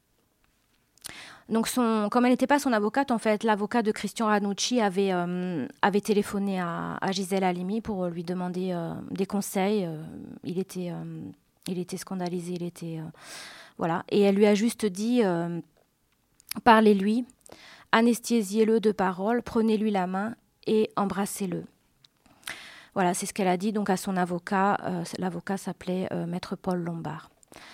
Donc, comme elle n'était pas son avocate, en fait, l'avocat de Christian Ranucci avait téléphoné à Gisèle Halimi pour lui demander des conseils. Il était scandalisé, voilà. Et elle lui a juste dit parlez-lui, anesthésiez-le de paroles, prenez-lui la main et embrassez-le. Voilà, c'est ce qu'elle a dit donc à son avocat. L'avocat s'appelait Maître Paul Lombard.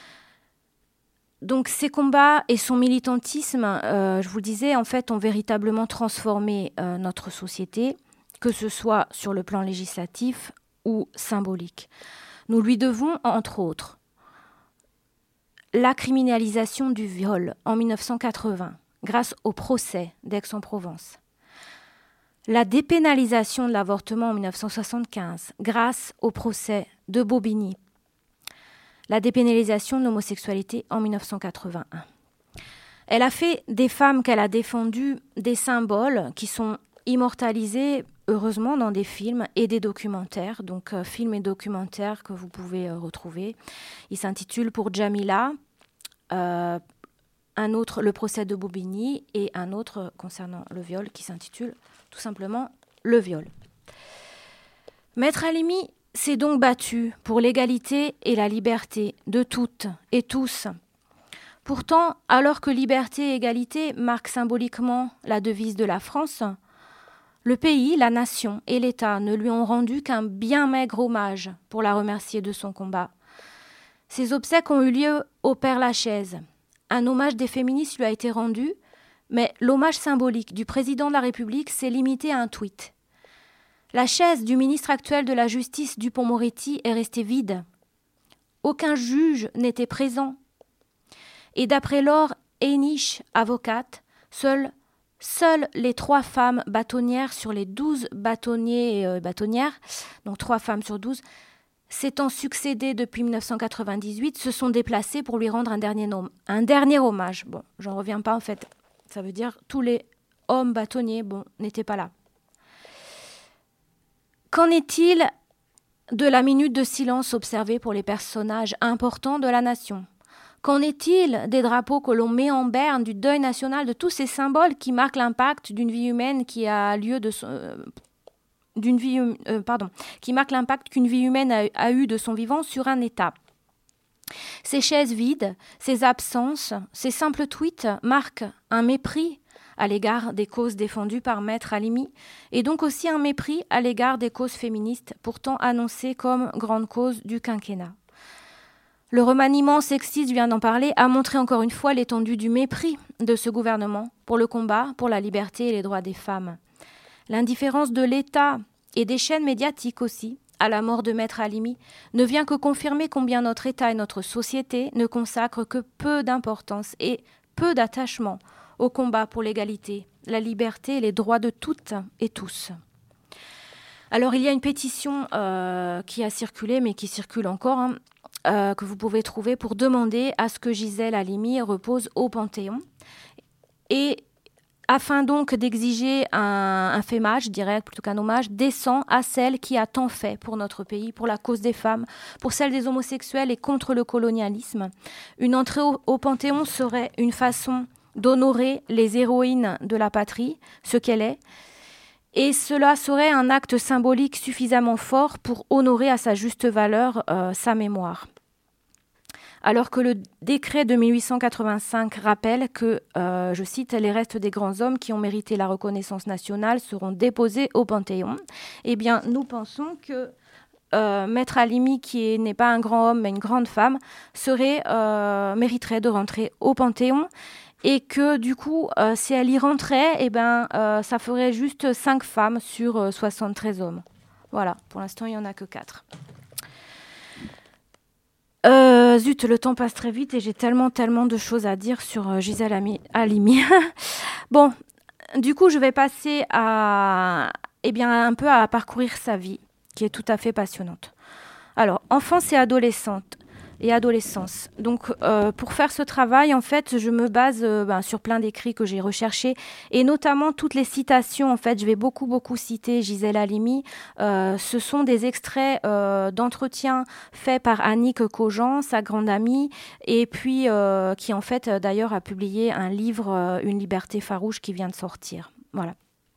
Donc ces combats et son militantisme, je vous le disais, en fait, ont véritablement transformé notre société, que ce soit sur le plan législatif ou symbolique. Nous lui devons, entre autres, la criminalisation du viol en 1980, grâce au procès d'Aix-en-Provence. La dépénalisation de l'avortement en 1975, grâce au procès de Bobigny. La dépénalisation de l'homosexualité en 1981. Elle a fait des femmes qu'elle a défendues des symboles qui sont immortalisés, heureusement, dans des films et des documentaires. Donc, films et documentaires que vous pouvez retrouver. Il s'intitule Pour Jamila, un autre, Le procès de Bobigny, et un autre concernant le viol qui s'intitule tout simplement Le viol. Maître Halimi s'est donc battu pour l'égalité et la liberté de toutes et tous. Pourtant, alors que liberté et égalité marquent symboliquement la devise de la France, le pays, la nation et l'État ne lui ont rendu qu'un bien maigre hommage pour la remercier de son combat. Ces obsèques ont eu lieu au Père-Lachaise. Un hommage des féministes lui a été rendu, mais l'hommage symbolique du président de la République s'est limité à un tweet. La chaise du ministre actuel de la Justice, Dupond-Moretti, est restée vide. Aucun juge n'était présent. Et d'après Laure Heinisch, avocate, seules les 3 femmes bâtonnières sur les 12 bâtonniers et bâtonnières, donc 3 femmes sur 12, s'étant succédées depuis 1998, se sont déplacées pour lui rendre un dernier hommage. Bon, j'en reviens pas en fait. Ça veut dire tous les hommes bâtonniers, n'étaient pas là. Qu'en est-il de la minute de silence observée pour les personnages importants de la nation ? Qu'en est-il des drapeaux que l'on met en berne, du deuil national, de tous ces symboles qui marquent l'impact d'une vie humaine qui marque l'impact qu'une vie humaine a eu de son vivant sur un État ? Ces chaises vides, ces absences, ces simples tweets marquent un mépris à l'égard des causes défendues par Maître Halimi, et donc aussi un mépris à l'égard des causes féministes, pourtant annoncées comme grande cause du quinquennat. Le remaniement sexiste, je viens d'en parler, a montré encore une fois l'étendue du mépris de ce gouvernement pour le combat pour la liberté et les droits des femmes. L'indifférence de l'État et des chaînes médiatiques aussi à la mort de Maître Halimi ne vient que confirmer combien notre État et notre société ne consacrent que peu d'importance et peu d'attachement au combat pour l'égalité, la liberté et les droits de toutes et tous. Alors il y a une pétition qui a circulé, mais qui circule encore, que vous pouvez trouver pour demander à ce que Gisèle Halimi repose au Panthéon. Et afin donc d'exiger un fémage, je dirais, plutôt qu'un hommage, décent à celle qui a tant fait pour notre pays, pour la cause des femmes, pour celle des homosexuels et contre le colonialisme. Une entrée au Panthéon serait une façon d'honorer les héroïnes de la patrie, ce qu'elle est, et cela serait un acte symbolique suffisamment fort pour honorer à sa juste valeur sa mémoire. Alors que le décret de 1885 rappelle que, je cite, « les restes des grands hommes qui ont mérité la reconnaissance nationale seront déposés au Panthéon », eh bien, nous pensons que Maître Halimi, qui n'est pas un grand homme mais une grande femme, mériterait de rentrer au Panthéon, et que du coup, si elle y rentrait, ça ferait juste 5 femmes sur 73 hommes. Voilà, pour l'instant, il n'y en a que 4. Zut, le temps passe très vite et j'ai tellement de choses à dire sur Gisèle Halimi. Bon, du coup, je vais passer un peu à parcourir sa vie, qui est tout à fait passionnante. Alors, enfance et adolescence. Donc, pour faire ce travail, en fait, je me base sur plein d'écrits que j'ai recherchés, et notamment toutes les citations. En fait, je vais beaucoup citer Gisèle Halimi. Ce sont des extraits d'entretiens faits par Annick Cogent, sa grande amie, et puis qui, en fait, d'ailleurs, a publié un livre, Une liberté farouche, qui vient de sortir. Voilà.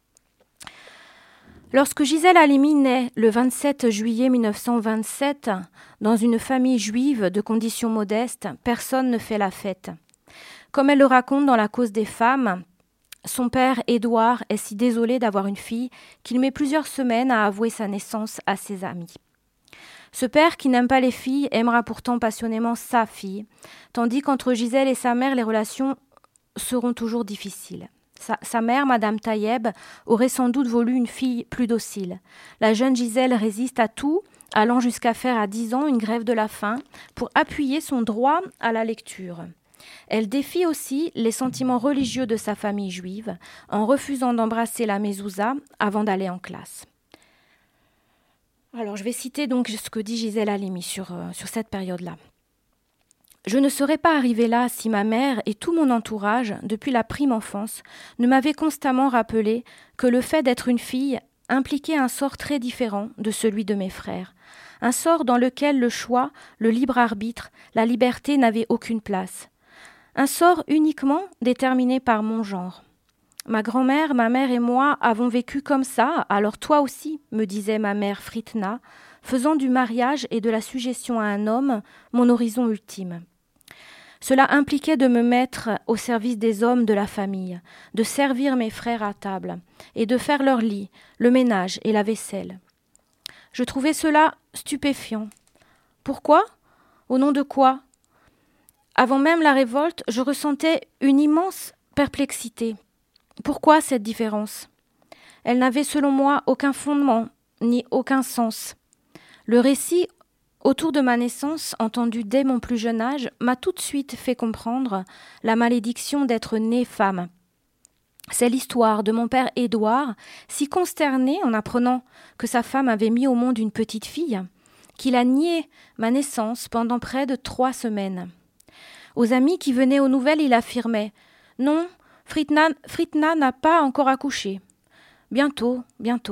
Lorsque Gisèle Halimi naît le 27 juillet 1927, dans une famille juive de conditions modestes, personne ne fait la fête. Comme elle le raconte dans La cause des femmes, son père, Édouard, est si désolé d'avoir une fille qu'il met plusieurs semaines à avouer sa naissance à ses amis. Ce père, qui n'aime pas les filles, aimera pourtant passionnément sa fille, tandis qu'entre Gisèle et sa mère, les relations seront toujours difficiles. Sa mère, Madame Taïeb, aurait sans doute voulu une fille plus docile. La jeune Gisèle résiste à tout, allant jusqu'à faire à 10 ans une grève de la faim pour appuyer son droit à la lecture. Elle défie aussi les sentiments religieux de sa famille juive en refusant d'embrasser la mezouza avant d'aller en classe. Alors, je vais citer donc ce que dit Gisèle Halimi sur cette période-là. Je ne serais pas arrivée là si ma mère et tout mon entourage, depuis la prime enfance, ne m'avaient constamment rappelé que le fait d'être une fille impliquait un sort très différent de celui de mes frères. Un sort dans lequel le choix, le libre arbitre, la liberté n'avaient aucune place. Un sort uniquement déterminé par mon genre. Ma grand-mère, ma mère et moi avons vécu comme ça, alors toi aussi, me disait ma mère Fritna, faisant du mariage et de la suggestion à un homme mon horizon ultime. Cela impliquait de me mettre au service des hommes de la famille, de servir mes frères à table et de faire leur lit, le ménage et la vaisselle. Je trouvais cela stupéfiant. Pourquoi ? Au nom de quoi ? Avant même la révolte, je ressentais une immense perplexité. Pourquoi cette différence ? Elle n'avait selon moi aucun fondement, ni aucun sens. Le récit autour de ma naissance, entendu dès mon plus jeune âge, m'a tout de suite fait comprendre la malédiction d'être née femme. C'est l'histoire de mon père Édouard, si consterné en apprenant que sa femme avait mis au monde une petite fille, qu'il a nié ma naissance pendant près de 3 semaines. Aux amis qui venaient aux nouvelles, il affirmait « Non, Fritna n'a pas encore accouché. Bientôt. »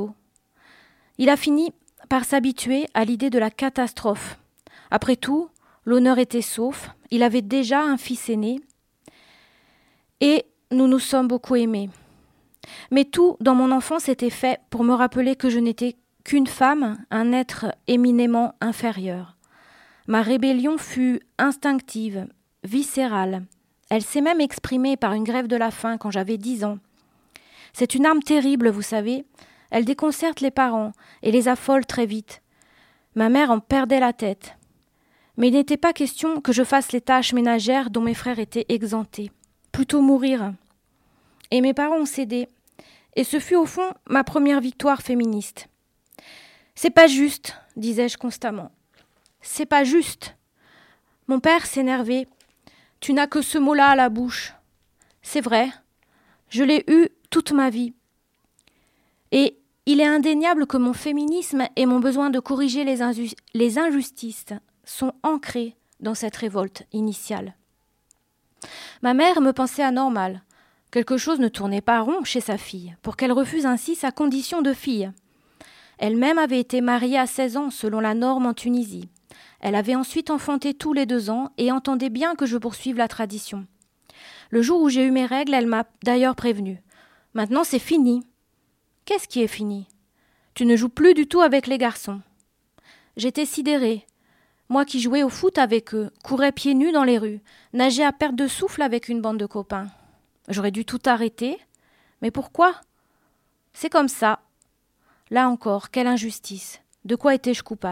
Il a fini par s'habituer à l'idée de la catastrophe. Après tout, l'honneur était sauf, il avait déjà un fils aîné, et nous nous sommes beaucoup aimés. Mais tout dans mon enfance était fait pour me rappeler que je n'étais qu'une femme, un être éminemment inférieur. Ma rébellion fut instinctive, viscérale. Elle s'est même exprimée par une grève de la faim quand j'avais 10 ans. C'est une arme terrible, vous savez. Elle déconcerte les parents et les affole très vite. Ma mère en perdait la tête. Mais il n'était pas question que je fasse les tâches ménagères dont mes frères étaient exemptés. Plutôt mourir. Et mes parents ont cédé. Et ce fut au fond ma première victoire féministe. « C'est pas juste », disais-je constamment. « C'est pas juste ». Mon père s'énervait. « Tu n'as que ce mot-là à la bouche. » C'est vrai. Je l'ai eu toute ma vie. Et il est indéniable que mon féminisme et mon besoin de corriger les injustices sont ancrés dans cette révolte initiale. Ma mère me pensait anormale. Quelque chose ne tournait pas rond chez sa fille, pour qu'elle refuse ainsi sa condition de fille. Elle-même avait été mariée à 16 ans selon la norme en Tunisie. Elle avait ensuite enfanté tous les 2 ans et entendait bien que je poursuive la tradition. Le jour où j'ai eu mes règles, elle m'a d'ailleurs prévenue. « Maintenant, c'est fini. » « Qu'est-ce qui est fini ? Tu ne joues plus du tout avec les garçons. » J'étais sidérée. Moi qui jouais au foot avec eux, courais pieds nus dans les rues, nageais à perte de souffle avec une bande de copains. J'aurais dû tout arrêter. Mais pourquoi ? C'est comme ça. Là encore, quelle injustice. De quoi étais-je coupable ?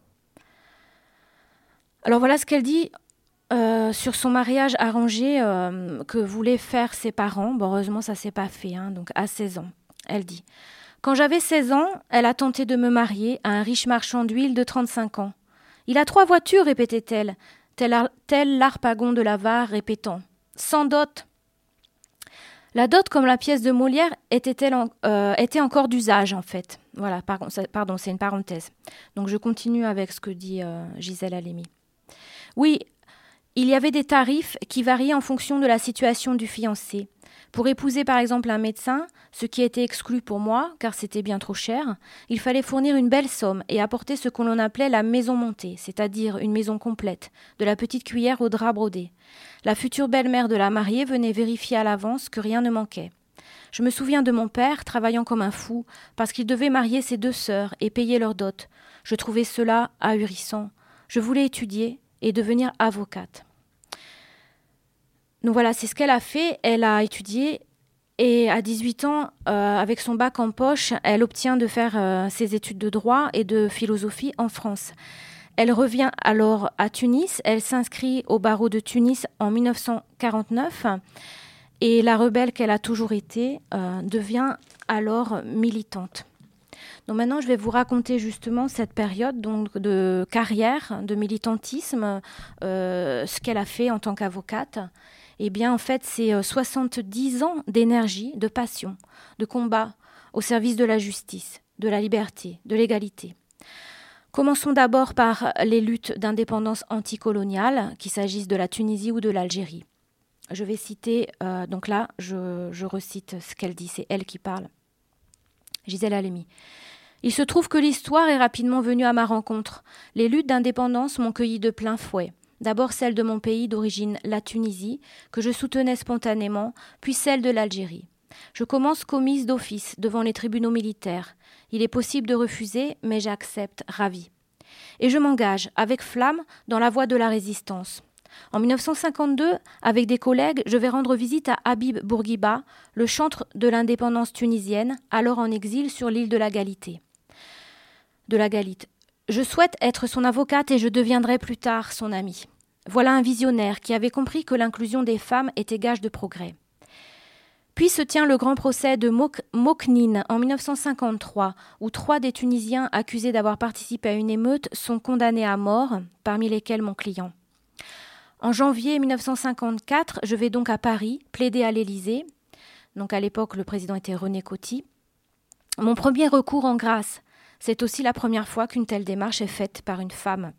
Alors voilà ce qu'elle dit sur son mariage arrangé que voulaient faire ses parents. Bon, heureusement, ça ne s'est pas fait, donc à 16 ans. Elle dit « Quand j'avais 16 ans, elle a tenté de me marier à un riche marchand d'huile de 35 ans. Il a 3 voitures, répétait-elle, tel l'Harpagon de la Var répétant. Sans dot. La dot, comme la pièce de Molière, était encore d'usage, en fait. Voilà, pardon, c'est une parenthèse. Donc je continue avec ce que dit Gisèle Halimi. Oui, il y avait des tarifs qui variaient en fonction de la situation du fiancé. Pour épouser par exemple un médecin, ce qui était exclu pour moi, car c'était bien trop cher, il fallait fournir une belle somme et apporter ce que l'on appelait la maison montée, c'est-à-dire une maison complète, de la petite cuillère au drap brodé. La future belle-mère de la mariée venait vérifier à l'avance que rien ne manquait. Je me souviens de mon père travaillant comme un fou parce qu'il devait marier ses 2 sœurs et payer leur dot. Je trouvais cela ahurissant. Je voulais étudier et devenir avocate. Donc voilà, c'est ce qu'elle a fait. Elle a étudié et à 18 ans, avec son bac en poche, elle obtient de faire ses études de droit et de philosophie en France. Elle revient alors à Tunis. Elle s'inscrit au barreau de Tunis en 1949 et la rebelle qu'elle a toujours été devient alors militante. Donc maintenant, je vais vous raconter justement cette période donc, de carrière, de militantisme, ce qu'elle a fait en tant qu'avocate. Eh bien, en fait, c'est 70 ans d'énergie, de passion, de combat au service de la justice, de la liberté, de l'égalité. Commençons d'abord par les luttes d'indépendance anticoloniale, qu'il s'agisse de la Tunisie ou de l'Algérie. Je vais citer, donc là, je recite ce qu'elle dit, c'est elle qui parle. Gisèle Halimi. Il se trouve que l'histoire est rapidement venue à ma rencontre. Les luttes d'indépendance m'ont cueilli de plein fouet. D'abord celle de mon pays d'origine, la Tunisie, que je soutenais spontanément, puis celle de l'Algérie. Je commence commise d'office devant les tribunaux militaires. Il est possible de refuser, mais j'accepte, ravie. Et je m'engage, avec flamme, dans la voie de la résistance. En 1952, avec des collègues, je vais rendre visite à Habib Bourguiba, le chantre de l'indépendance tunisienne, alors en exil sur l'île de la Galite. Je souhaite être son avocate et je deviendrai plus tard son amie. Voilà un visionnaire qui avait compris que l'inclusion des femmes était gage de progrès. Puis se tient le grand procès de Moknine en 1953, où 3 des Tunisiens accusés d'avoir participé à une émeute sont condamnés à mort, parmi lesquels mon client. En janvier 1954, je vais donc à Paris, plaider à l'Élysée. Donc à l'époque, le président était René Coty. Mon premier recours en grâce. C'est aussi la première fois qu'une telle démarche est faite par une femme.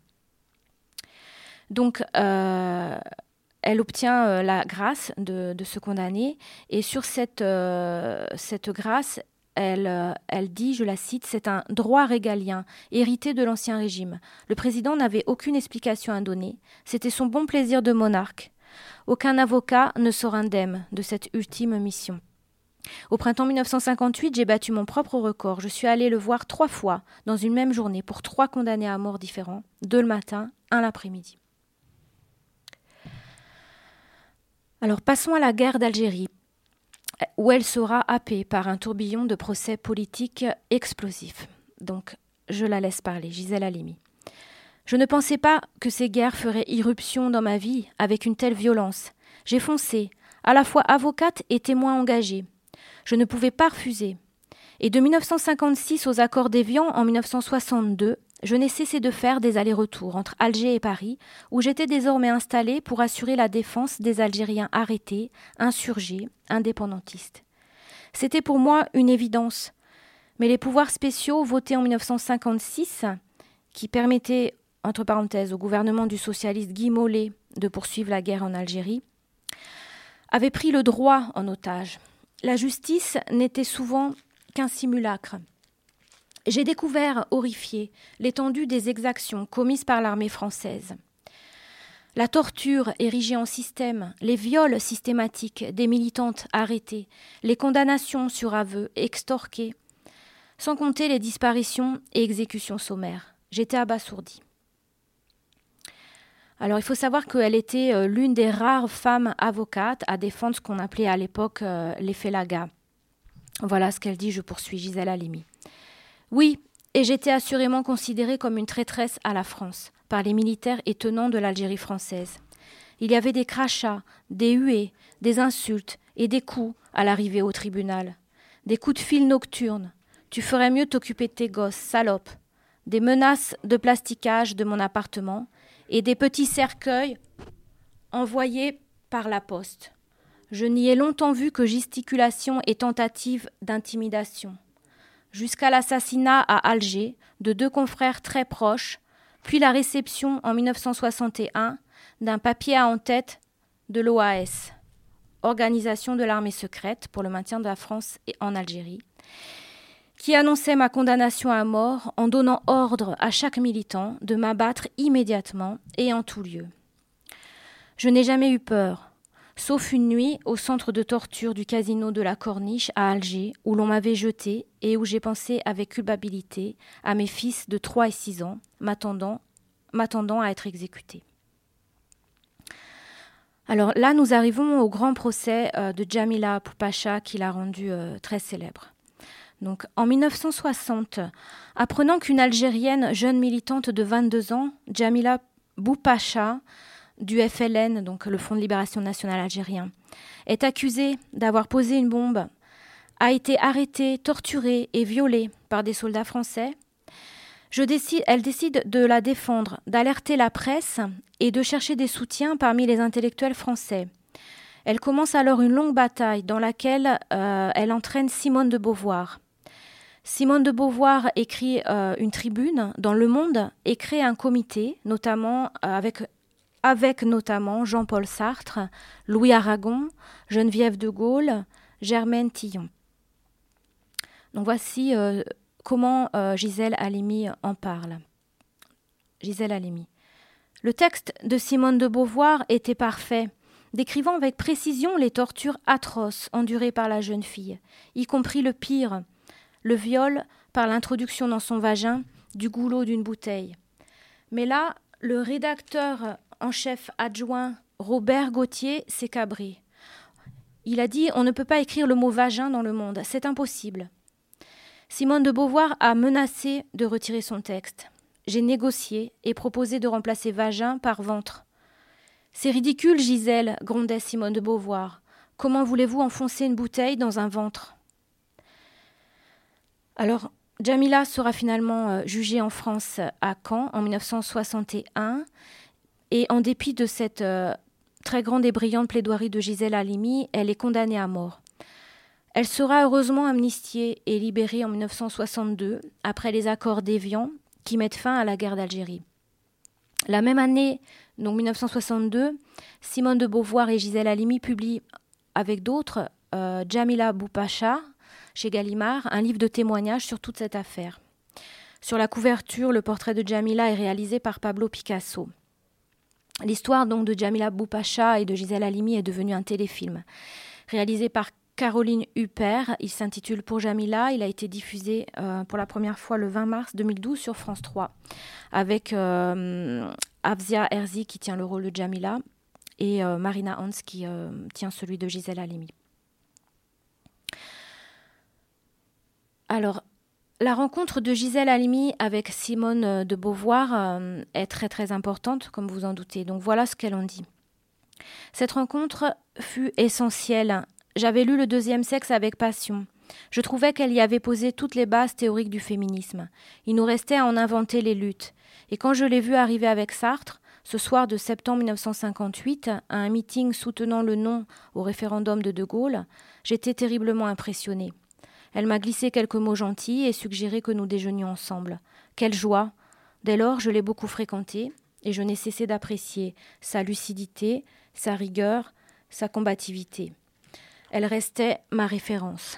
Donc, elle obtient la grâce de se condamner. Et sur cette grâce, elle dit, je la cite, « C'est un droit régalien, hérité de l'Ancien Régime. Le président n'avait aucune explication à donner. C'était son bon plaisir de monarque. Aucun avocat ne sort indemne de cette ultime mission. » Au printemps 1958, j'ai battu mon propre record. Je suis allée le voir 3 fois dans une même journée pour 3 condamnés à mort différents, 2 le matin, 1 l'après-midi. Alors passons à la guerre d'Algérie, où elle sera happée par un tourbillon de procès politiques explosifs. Donc, je la laisse parler, Gisèle Halimi. Je ne pensais pas que ces guerres feraient irruption dans ma vie avec une telle violence. J'ai foncé, à la fois avocate et témoin engagé. Je ne pouvais pas refuser. Et de 1956 aux accords d'Évian en 1962, je n'ai cessé de faire des allers-retours entre Alger et Paris, où j'étais désormais installée pour assurer la défense des Algériens arrêtés, insurgés, indépendantistes. C'était pour moi une évidence. Mais les pouvoirs spéciaux votés en 1956, qui permettaient, entre parenthèses, au gouvernement du socialiste Guy Mollet de poursuivre la guerre en Algérie, avaient pris le droit en otage. La justice n'était souvent qu'un simulacre. J'ai découvert, horrifié, l'étendue des exactions commises par l'armée française. La torture érigée en système, les viols systématiques des militantes arrêtées, les condamnations sur aveu extorquées, sans compter les disparitions et exécutions sommaires. J'étais abasourdie. Alors, il faut savoir qu'elle était l'une des rares femmes avocates à défendre ce qu'on appelait à l'époque les félagas. Voilà ce qu'elle dit, je poursuis, Gisèle Halimi. Oui, et j'étais assurément considérée comme une traîtresse à la France par les militaires et tenants de l'Algérie française. Il y avait des crachats, des huées, des insultes et des coups à l'arrivée au tribunal, des coups de fil nocturnes, Tu ferais mieux t'occuper de tes gosses, salope. Des menaces de plasticage de mon appartement et des petits cercueils envoyés par la poste. Je n'y ai longtemps vu que gesticulation et tentative d'intimidation. Jusqu'à l'assassinat à Alger de 2 confrères très proches, puis la réception en 1961 d'un papier à en-tête de l'OAS, Organisation de l'armée secrète pour le maintien de la France et en Algérie, qui annonçait ma condamnation à mort en donnant ordre à chaque militant de m'abattre immédiatement et en tout lieu. Je n'ai jamais eu peur, sauf une nuit au centre de torture du casino de la Corniche à Alger, où l'on m'avait jeté et où j'ai pensé avec culpabilité à mes fils de 3 et 6 ans, m'attendant à être exécutés. Alors là, nous arrivons au grand procès de Djamila Boupacha qui l'a rendu très célèbre. Donc, en 1960, apprenant qu'une Algérienne jeune militante de 22 ans, Djamila Boupacha, du FLN, donc le Front de Libération Nationale Algérien, est accusée d'avoir posé une bombe, a été arrêtée, torturée et violée par des soldats français, elle décide de la défendre, d'alerter la presse et de chercher des soutiens parmi les intellectuels français. Elle commence alors une longue bataille dans laquelle elle entraîne Simone de Beauvoir. Simone de Beauvoir écrit une tribune dans Le Monde et crée un comité, notamment avec notamment Jean-Paul Sartre, Louis Aragon, Geneviève de Gaulle, Germaine Tillon. Donc voici comment Gisèle Halimi en parle. Gisèle Halimi. Le texte de Simone de Beauvoir était parfait, décrivant avec précision les tortures atroces endurées par la jeune fille, y compris le pire, le viol par l'introduction dans son vagin du goulot d'une bouteille. Mais là, le rédacteur en chef adjoint Robert Gauthier s'est cabré. Il a dit « On ne peut pas écrire le mot vagin dans Le Monde, c'est impossible ». Simone de Beauvoir a menacé de retirer son texte. J'ai négocié et proposé de remplacer vagin par ventre. C'est ridicule, Gisèle, grondait Simone de Beauvoir. Comment voulez-vous enfoncer une bouteille dans un ventre ? Alors, Djamila sera finalement jugée en France à Caen en 1961 et en dépit de cette très grande et brillante plaidoirie de Gisèle Halimi, elle est condamnée à mort. Elle sera heureusement amnistiée et libérée en 1962 après les accords d'Évian qui mettent fin à la guerre d'Algérie. La même année, donc 1962, Simone de Beauvoir et Gisèle Halimi publient avec d'autres Djamila Boupacha chez Gallimard, un livre de témoignages sur toute cette affaire. Sur la couverture, le portrait de Djamila est réalisé par Pablo Picasso. L'histoire donc de Djamila Boupacha et de Gisèle Halimi est devenue un téléfilm. Réalisé par Caroline Huppert, il s'intitule Pour Djamila, il a été diffusé pour la première fois le 20 mars 2012 sur France 3, avec Afzia Herzi qui tient le rôle de Djamila et Marina Hans qui tient celui de Gisèle Halimi. Alors, la rencontre de Gisèle Halimi avec Simone de Beauvoir est très très importante, comme vous en doutez. Donc voilà ce qu'elle en dit. Cette rencontre fut essentielle. J'avais lu Le deuxième sexe avec passion. Je trouvais qu'elle y avait posé toutes les bases théoriques du féminisme. Il nous restait à en inventer les luttes. Et quand je l'ai vue arriver avec Sartre, ce soir de septembre 1958, à un meeting soutenant le non au référendum de De Gaulle, j'étais terriblement impressionnée. Elle m'a glissé quelques mots gentils et suggéré que nous déjeunions ensemble. Quelle joie ! Dès lors, je l'ai beaucoup fréquentée et je n'ai cessé d'apprécier sa lucidité, sa rigueur, sa combativité. Elle restait ma référence.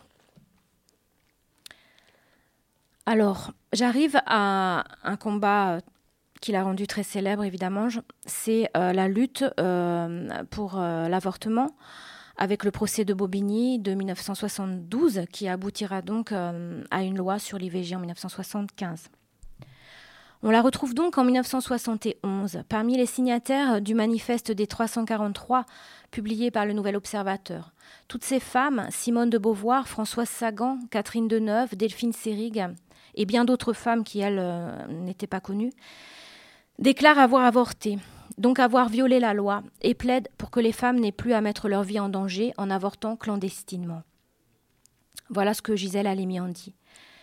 Alors, j'arrive à un combat qui l'a rendu très célèbre, évidemment. C'est la lutte pour l'avortement, avec le procès de Bobigny de 1972, qui aboutira donc à une loi sur l'IVG en 1975. On la retrouve donc en 1971, parmi les signataires du manifeste des 343, publié par le Nouvel Observateur. Toutes ces femmes, Simone de Beauvoir, Françoise Sagan, Catherine Deneuve, Delphine Seyrig, et bien d'autres femmes qui, elles, n'étaient pas connues, déclarent avoir avorté, donc avoir violé la loi, et plaident pour que les femmes n'aient plus à mettre leur vie en danger en avortant clandestinement. Voilà ce que Gisèle Halimi en dit.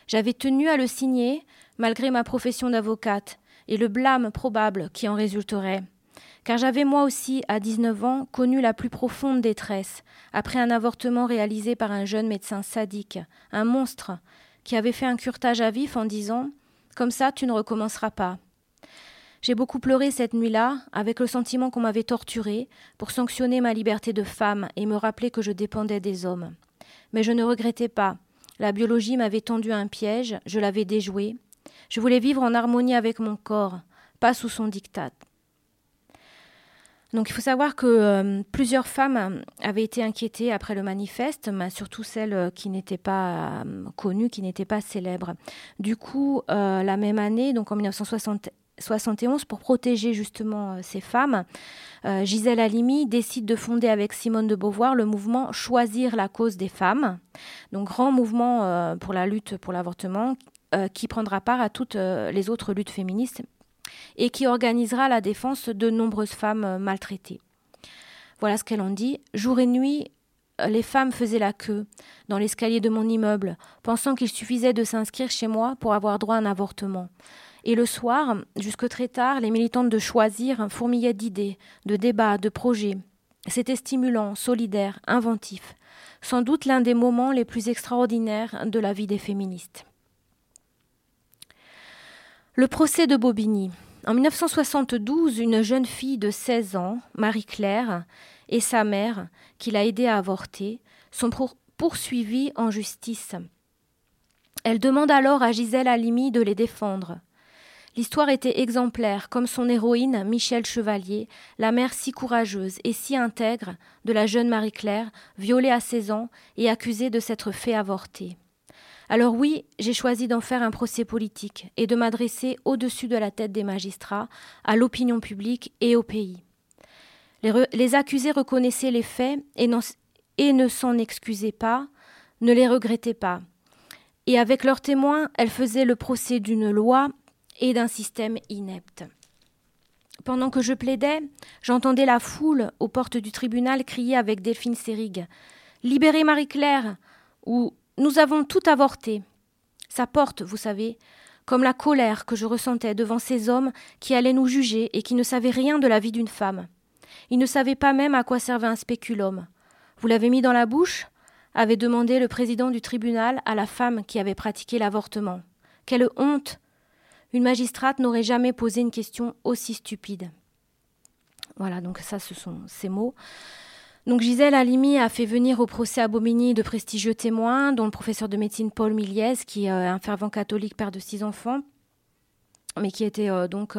J'avais tenu à le signer, malgré ma profession d'avocate, et le blâme probable qui en résulterait. Car j'avais moi aussi, à 19 ans, connu la plus profonde détresse, après un avortement réalisé par un jeune médecin sadique, un monstre, qui avait fait un curetage à vif en disant « Comme ça, tu ne recommenceras pas ». J'ai beaucoup pleuré cette nuit-là, avec le sentiment qu'on m'avait torturée, pour sanctionner ma liberté de femme et me rappeler que je dépendais des hommes. Mais je ne regrettais pas. La biologie m'avait tendu un piège, je l'avais déjoué. Je voulais vivre en harmonie avec mon corps, pas sous son diktat. Donc il faut savoir que plusieurs femmes avaient été inquiétées après le manifeste, mais surtout celles qui n'étaient pas connues, qui n'étaient pas célèbres. Du coup, la même année, donc en 1971, pour protéger justement ces femmes, Gisèle Halimi décide de fonder avec Simone de Beauvoir le mouvement Choisir la cause des femmes, donc grand mouvement pour la lutte pour l'avortement qui prendra part à toutes les autres luttes féministes et qui organisera la défense de nombreuses femmes maltraitées. Voilà ce qu'elle en dit. Jour et nuit, les femmes faisaient la queue dans l'escalier de mon immeuble, pensant qu'il suffisait de s'inscrire chez moi pour avoir droit à un avortement. Et le soir, jusque très tard, les militantes de Choisir fourmillaient d'idées, de débats, de projets. C'était stimulant, solidaire, inventif. Sans doute l'un des moments les plus extraordinaires de la vie des féministes. Le procès de Bobigny. En 1972, une jeune fille de 16 ans, Marie-Claire, et sa mère, qui l'a aidée à avorter, sont poursuivies en justice. Elle demande alors à Gisèle Halimi de les défendre. L'histoire était exemplaire, comme son héroïne, Michèle Chevalier, la mère si courageuse et si intègre de la jeune Marie-Claire, violée à 16 ans et accusée de s'être fait avorter. Alors oui, j'ai choisi d'en faire un procès politique et de m'adresser au-dessus de la tête des magistrats, à l'opinion publique et au pays. Les accusés reconnaissaient les faits et ne s'en excusaient pas, ne les regrettaient pas. Et avec leurs témoins, elles faisaient le procès d'une loi et d'un système inepte. Pendant que je plaidais, j'entendais la foule aux portes du tribunal crier avec Delphine Seyrig « Libérez Marie-Claire » ou « Nous avons tout avorté ». Ça porte, vous savez, comme la colère que je ressentais devant ces hommes qui allaient nous juger et qui ne savaient rien de la vie d'une femme. Ils ne savaient pas même à quoi servait un spéculum. « Vous l'avez mis dans la bouche ?» avait demandé le président du tribunal à la femme qui avait pratiqué l'avortement. Quelle honte! Une magistrate n'aurait jamais posé une question aussi stupide. Voilà, donc ça, ce sont ces mots. Donc Gisèle Halimi a fait venir au procès à Bobigny de prestigieux témoins, dont le professeur de médecine Paul Miliez, qui est un fervent catholique, père de 6 enfants, mais qui était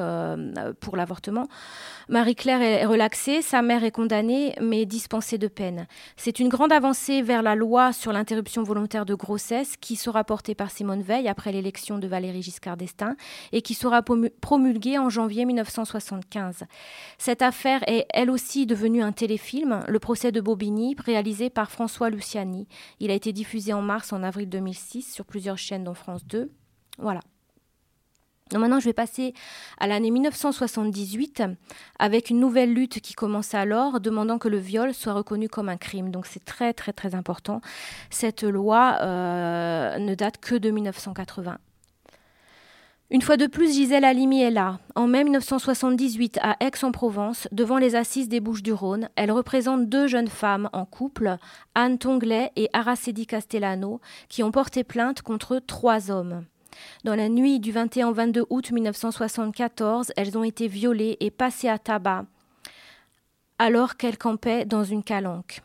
pour l'avortement. Marie-Claire est relaxée, sa mère est condamnée, mais dispensée de peine. C'est une grande avancée vers la loi sur l'interruption volontaire de grossesse qui sera portée par Simone Veil après l'élection de Valéry Giscard d'Estaing et qui sera promulguée en janvier 1975. Cette affaire est elle aussi devenue un téléfilm, le procès de Bobigny, réalisé par François Luciani. Il a été diffusé en avril 2006 sur plusieurs chaînes dont France 2. Voilà. Donc maintenant, je vais passer à l'année 1978 avec une nouvelle lutte qui commence alors, demandant que le viol soit reconnu comme un crime. Donc c'est très très très important. Cette loi ne date que de 1980. Une fois de plus, Gisèle Halimi est là. En mai 1978, à Aix-en-Provence, devant les assises des Bouches-du-Rhône, elle représente 2 jeunes femmes en couple, Anne Tonglet et Araceli Castellano, qui ont porté plainte contre 3 hommes. Dans la nuit du 21 au 22 août 1974, elles ont été violées et passées à tabac alors qu'elles campaient dans une calanque.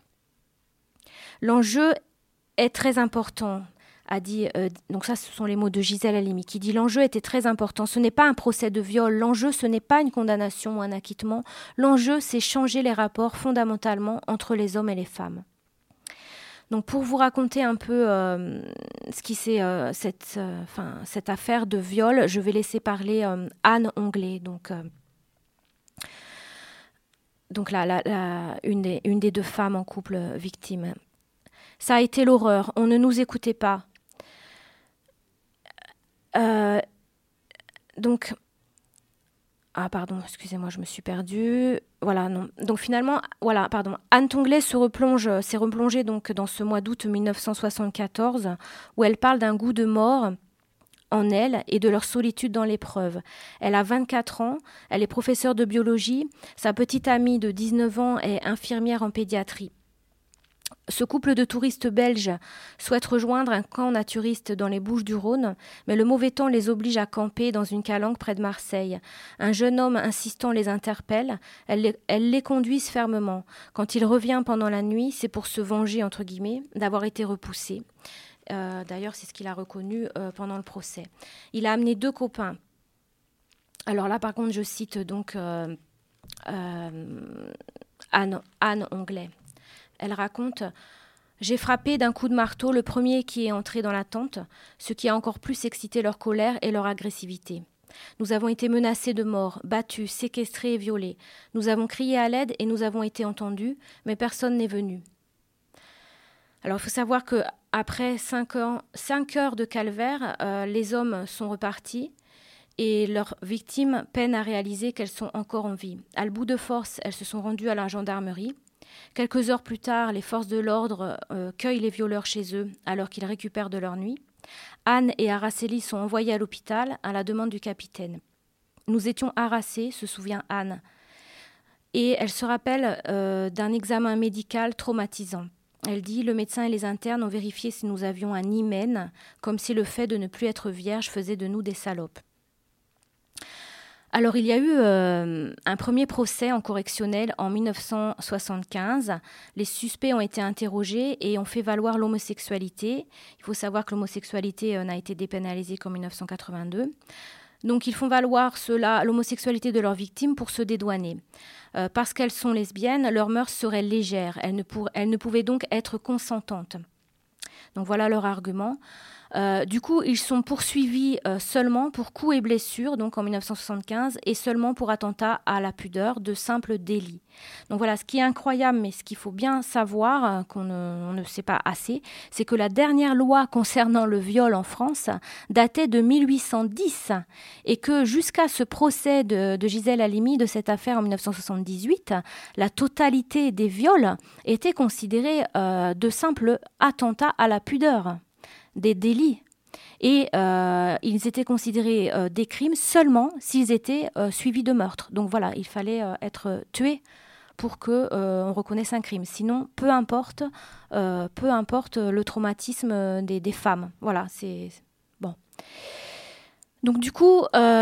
L'enjeu est très important, a dit, donc ça ce sont les mots de Gisèle Halimi, qui dit « L'enjeu était très important, ce n'est pas un procès de viol, l'enjeu ce n'est pas une condamnation ou un acquittement, l'enjeu c'est changer les rapports fondamentalement entre les hommes et les femmes ». Donc pour vous raconter un peu ce qui c'est cette affaire de viol, je vais laisser parler Anne Onglet, donc une des 2 femmes en couple victimes. Ça a été l'horreur, on ne nous écoutait pas. Excusez-moi, je me suis perdue. Voilà, non. Donc finalement, Anne Tonglet s'est replongée donc dans ce mois d'août 1974, où elle parle d'un goût de mort en elles et de leur solitude dans l'épreuve. Elle a 24 ans, elle est professeure de biologie, sa petite amie de 19 ans est infirmière en pédiatrie. Ce couple de touristes belges souhaite rejoindre un camp naturiste dans les Bouches-du-Rhône, mais le mauvais temps les oblige à camper dans une calanque près de Marseille. Un jeune homme insistant les interpelle, elles les conduisent fermement. Quand il revient pendant la nuit, c'est pour se venger, entre guillemets, d'avoir été repoussé. D'ailleurs, c'est ce qu'il a reconnu pendant le procès. Il a amené 2 copains. Alors là, par contre, je cite donc Anne Onglet. Elle raconte « J'ai frappé d'un coup de marteau le premier qui est entré dans la tente, ce qui a encore plus excité leur colère et leur agressivité. Nous avons été menacés de mort, battus, séquestrés et violés. Nous avons crié à l'aide et nous avons été entendus, mais personne n'est venu. » Alors, il faut savoir qu'après 5 heures de calvaire, les hommes sont repartis et leurs victimes peinent à réaliser qu'elles sont encore en vie. À bout de force, elles se sont rendues à la gendarmerie. Quelques heures plus tard, les forces de l'ordre cueillent les violeurs chez eux alors qu'ils récupèrent de leur nuit. Anne et Araceli sont envoyés à l'hôpital à la demande du capitaine. Nous étions harassés, se souvient Anne. Et elle se rappelle d'un examen médical traumatisant. Elle dit « Le médecin et les internes ont vérifié si nous avions un hymen, comme si le fait de ne plus être vierge faisait de nous des salopes. » Alors, il y a eu un premier procès en correctionnel en 1975. Les suspects ont été interrogés et ont fait valoir l'homosexualité. Il faut savoir que l'homosexualité n'a été dépénalisée qu'en 1982. Donc, ils font valoir l'homosexualité de leurs victimes pour se dédouaner. Parce qu'elles sont lesbiennes, leurs mœurs seraient légères. Elles ne pouvaient donc être consentantes. Donc, voilà leur argument. Du coup, ils sont poursuivis seulement pour coups et blessures, donc en 1975, et seulement pour attentat à la pudeur, de simples délits. Donc voilà, ce qui est incroyable, mais ce qu'il faut bien savoir, qu'on ne sait pas assez, c'est que la dernière loi concernant le viol en France datait de 1810, et que jusqu'à ce procès de Gisèle Halimi, de cette affaire en 1978, la totalité des viols était considérée de simples attentats à la pudeur, des délits. Et ils étaient considérés des crimes seulement s'ils étaient suivis de meurtre. Donc voilà, il fallait être tué pour qu'on reconnaisse un crime. Sinon, peu importe le traumatisme des femmes. Voilà, c'est bon. Donc du coup,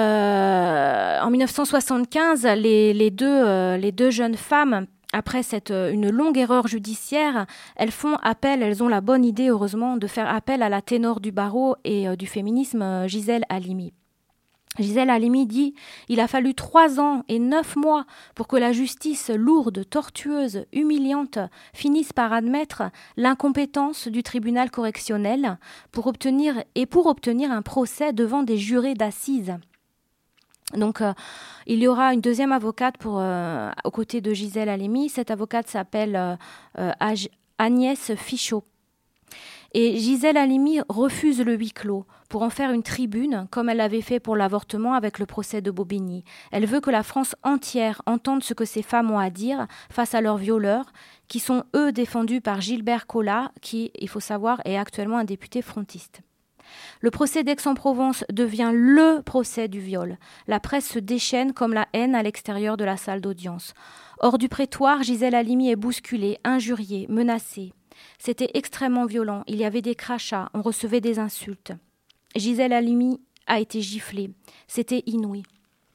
en 1975, les deux jeunes femmes, après une longue erreur judiciaire, elles ont la bonne idée, heureusement, de faire appel à la ténor du barreau et du féminisme, Gisèle Halimi. Gisèle Halimi dit « Il a fallu 3 ans et 9 mois pour que la justice lourde, tortueuse, humiliante finisse par admettre l'incompétence du tribunal correctionnel pour obtenir un procès devant des jurés d'assises. » Donc, il y aura une deuxième avocate aux côtés de Gisèle Halimi. Cette avocate s'appelle Agnès Fichot. Et Gisèle Halimi refuse le huis clos pour en faire une tribune, comme elle l'avait fait pour l'avortement avec le procès de Bobigny. Elle veut que la France entière entende ce que ces femmes ont à dire face à leurs violeurs, qui sont eux défendus par Gilbert Collat, qui, il faut savoir, est actuellement un député frontiste. Le procès d'Aix-en-Provence devient le procès du viol. La presse se déchaîne comme la haine à l'extérieur de la salle d'audience. Hors du prétoire, Gisèle Halimi est bousculée, injuriée, menacée. C'était extrêmement violent. Il y avait des crachats, on recevait des insultes. Gisèle Halimi a été giflée. C'était inouï.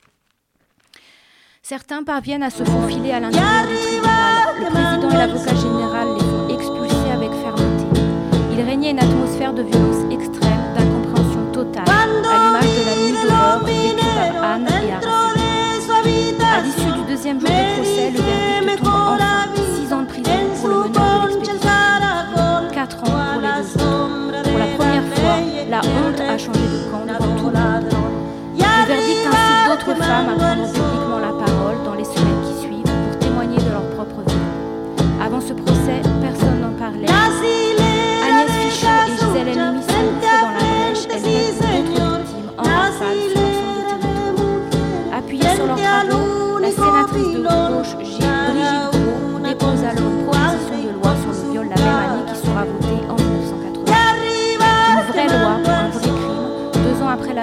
Certains parviennent à se faufiler à l'intérieur du tribunal. Le président et l'avocat général les font expulser avec fermeté. Il régnait une atmosphère de violence extrême, d'incompréhension totale, à l'image de la nuit d'horreur vécue par Anne et Araceli. À l'issue du deuxième jour de procès, le verdict tombe enfin. 6 ans de prison pour le meneur de l'expédition, 4 ans pour les 2 autres. Pour la première fois, la honte a changé de camp devant tout le monde. Le verdict incite d'autres femmes à prendre publiquement la parole dans les semaines qui suivent pour témoigner de leur propre vie. Avant ce procès, personne n'en parlait. Agnès Fichot et Gisèle Halimi s'engouffrent dans la brèche. Elles aident d'autres victimes en massage sur l'ensemble du territoire. Appuyée sur leurs travaux, la sénatrice de gauche Brigitte Gros dépose alors une proposition de loi sur le viol la même année qui sera votée en 1980. Une vraie loi pour un vrai crime, 2 ans après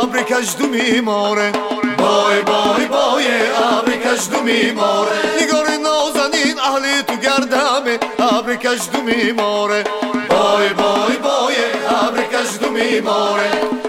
ابر کشدو میماره بای بای بای ابر کشدو میماره نگار نازنین اهل تو گردمه ابر کشدو میماره بای بای بای ابر کشدو میماره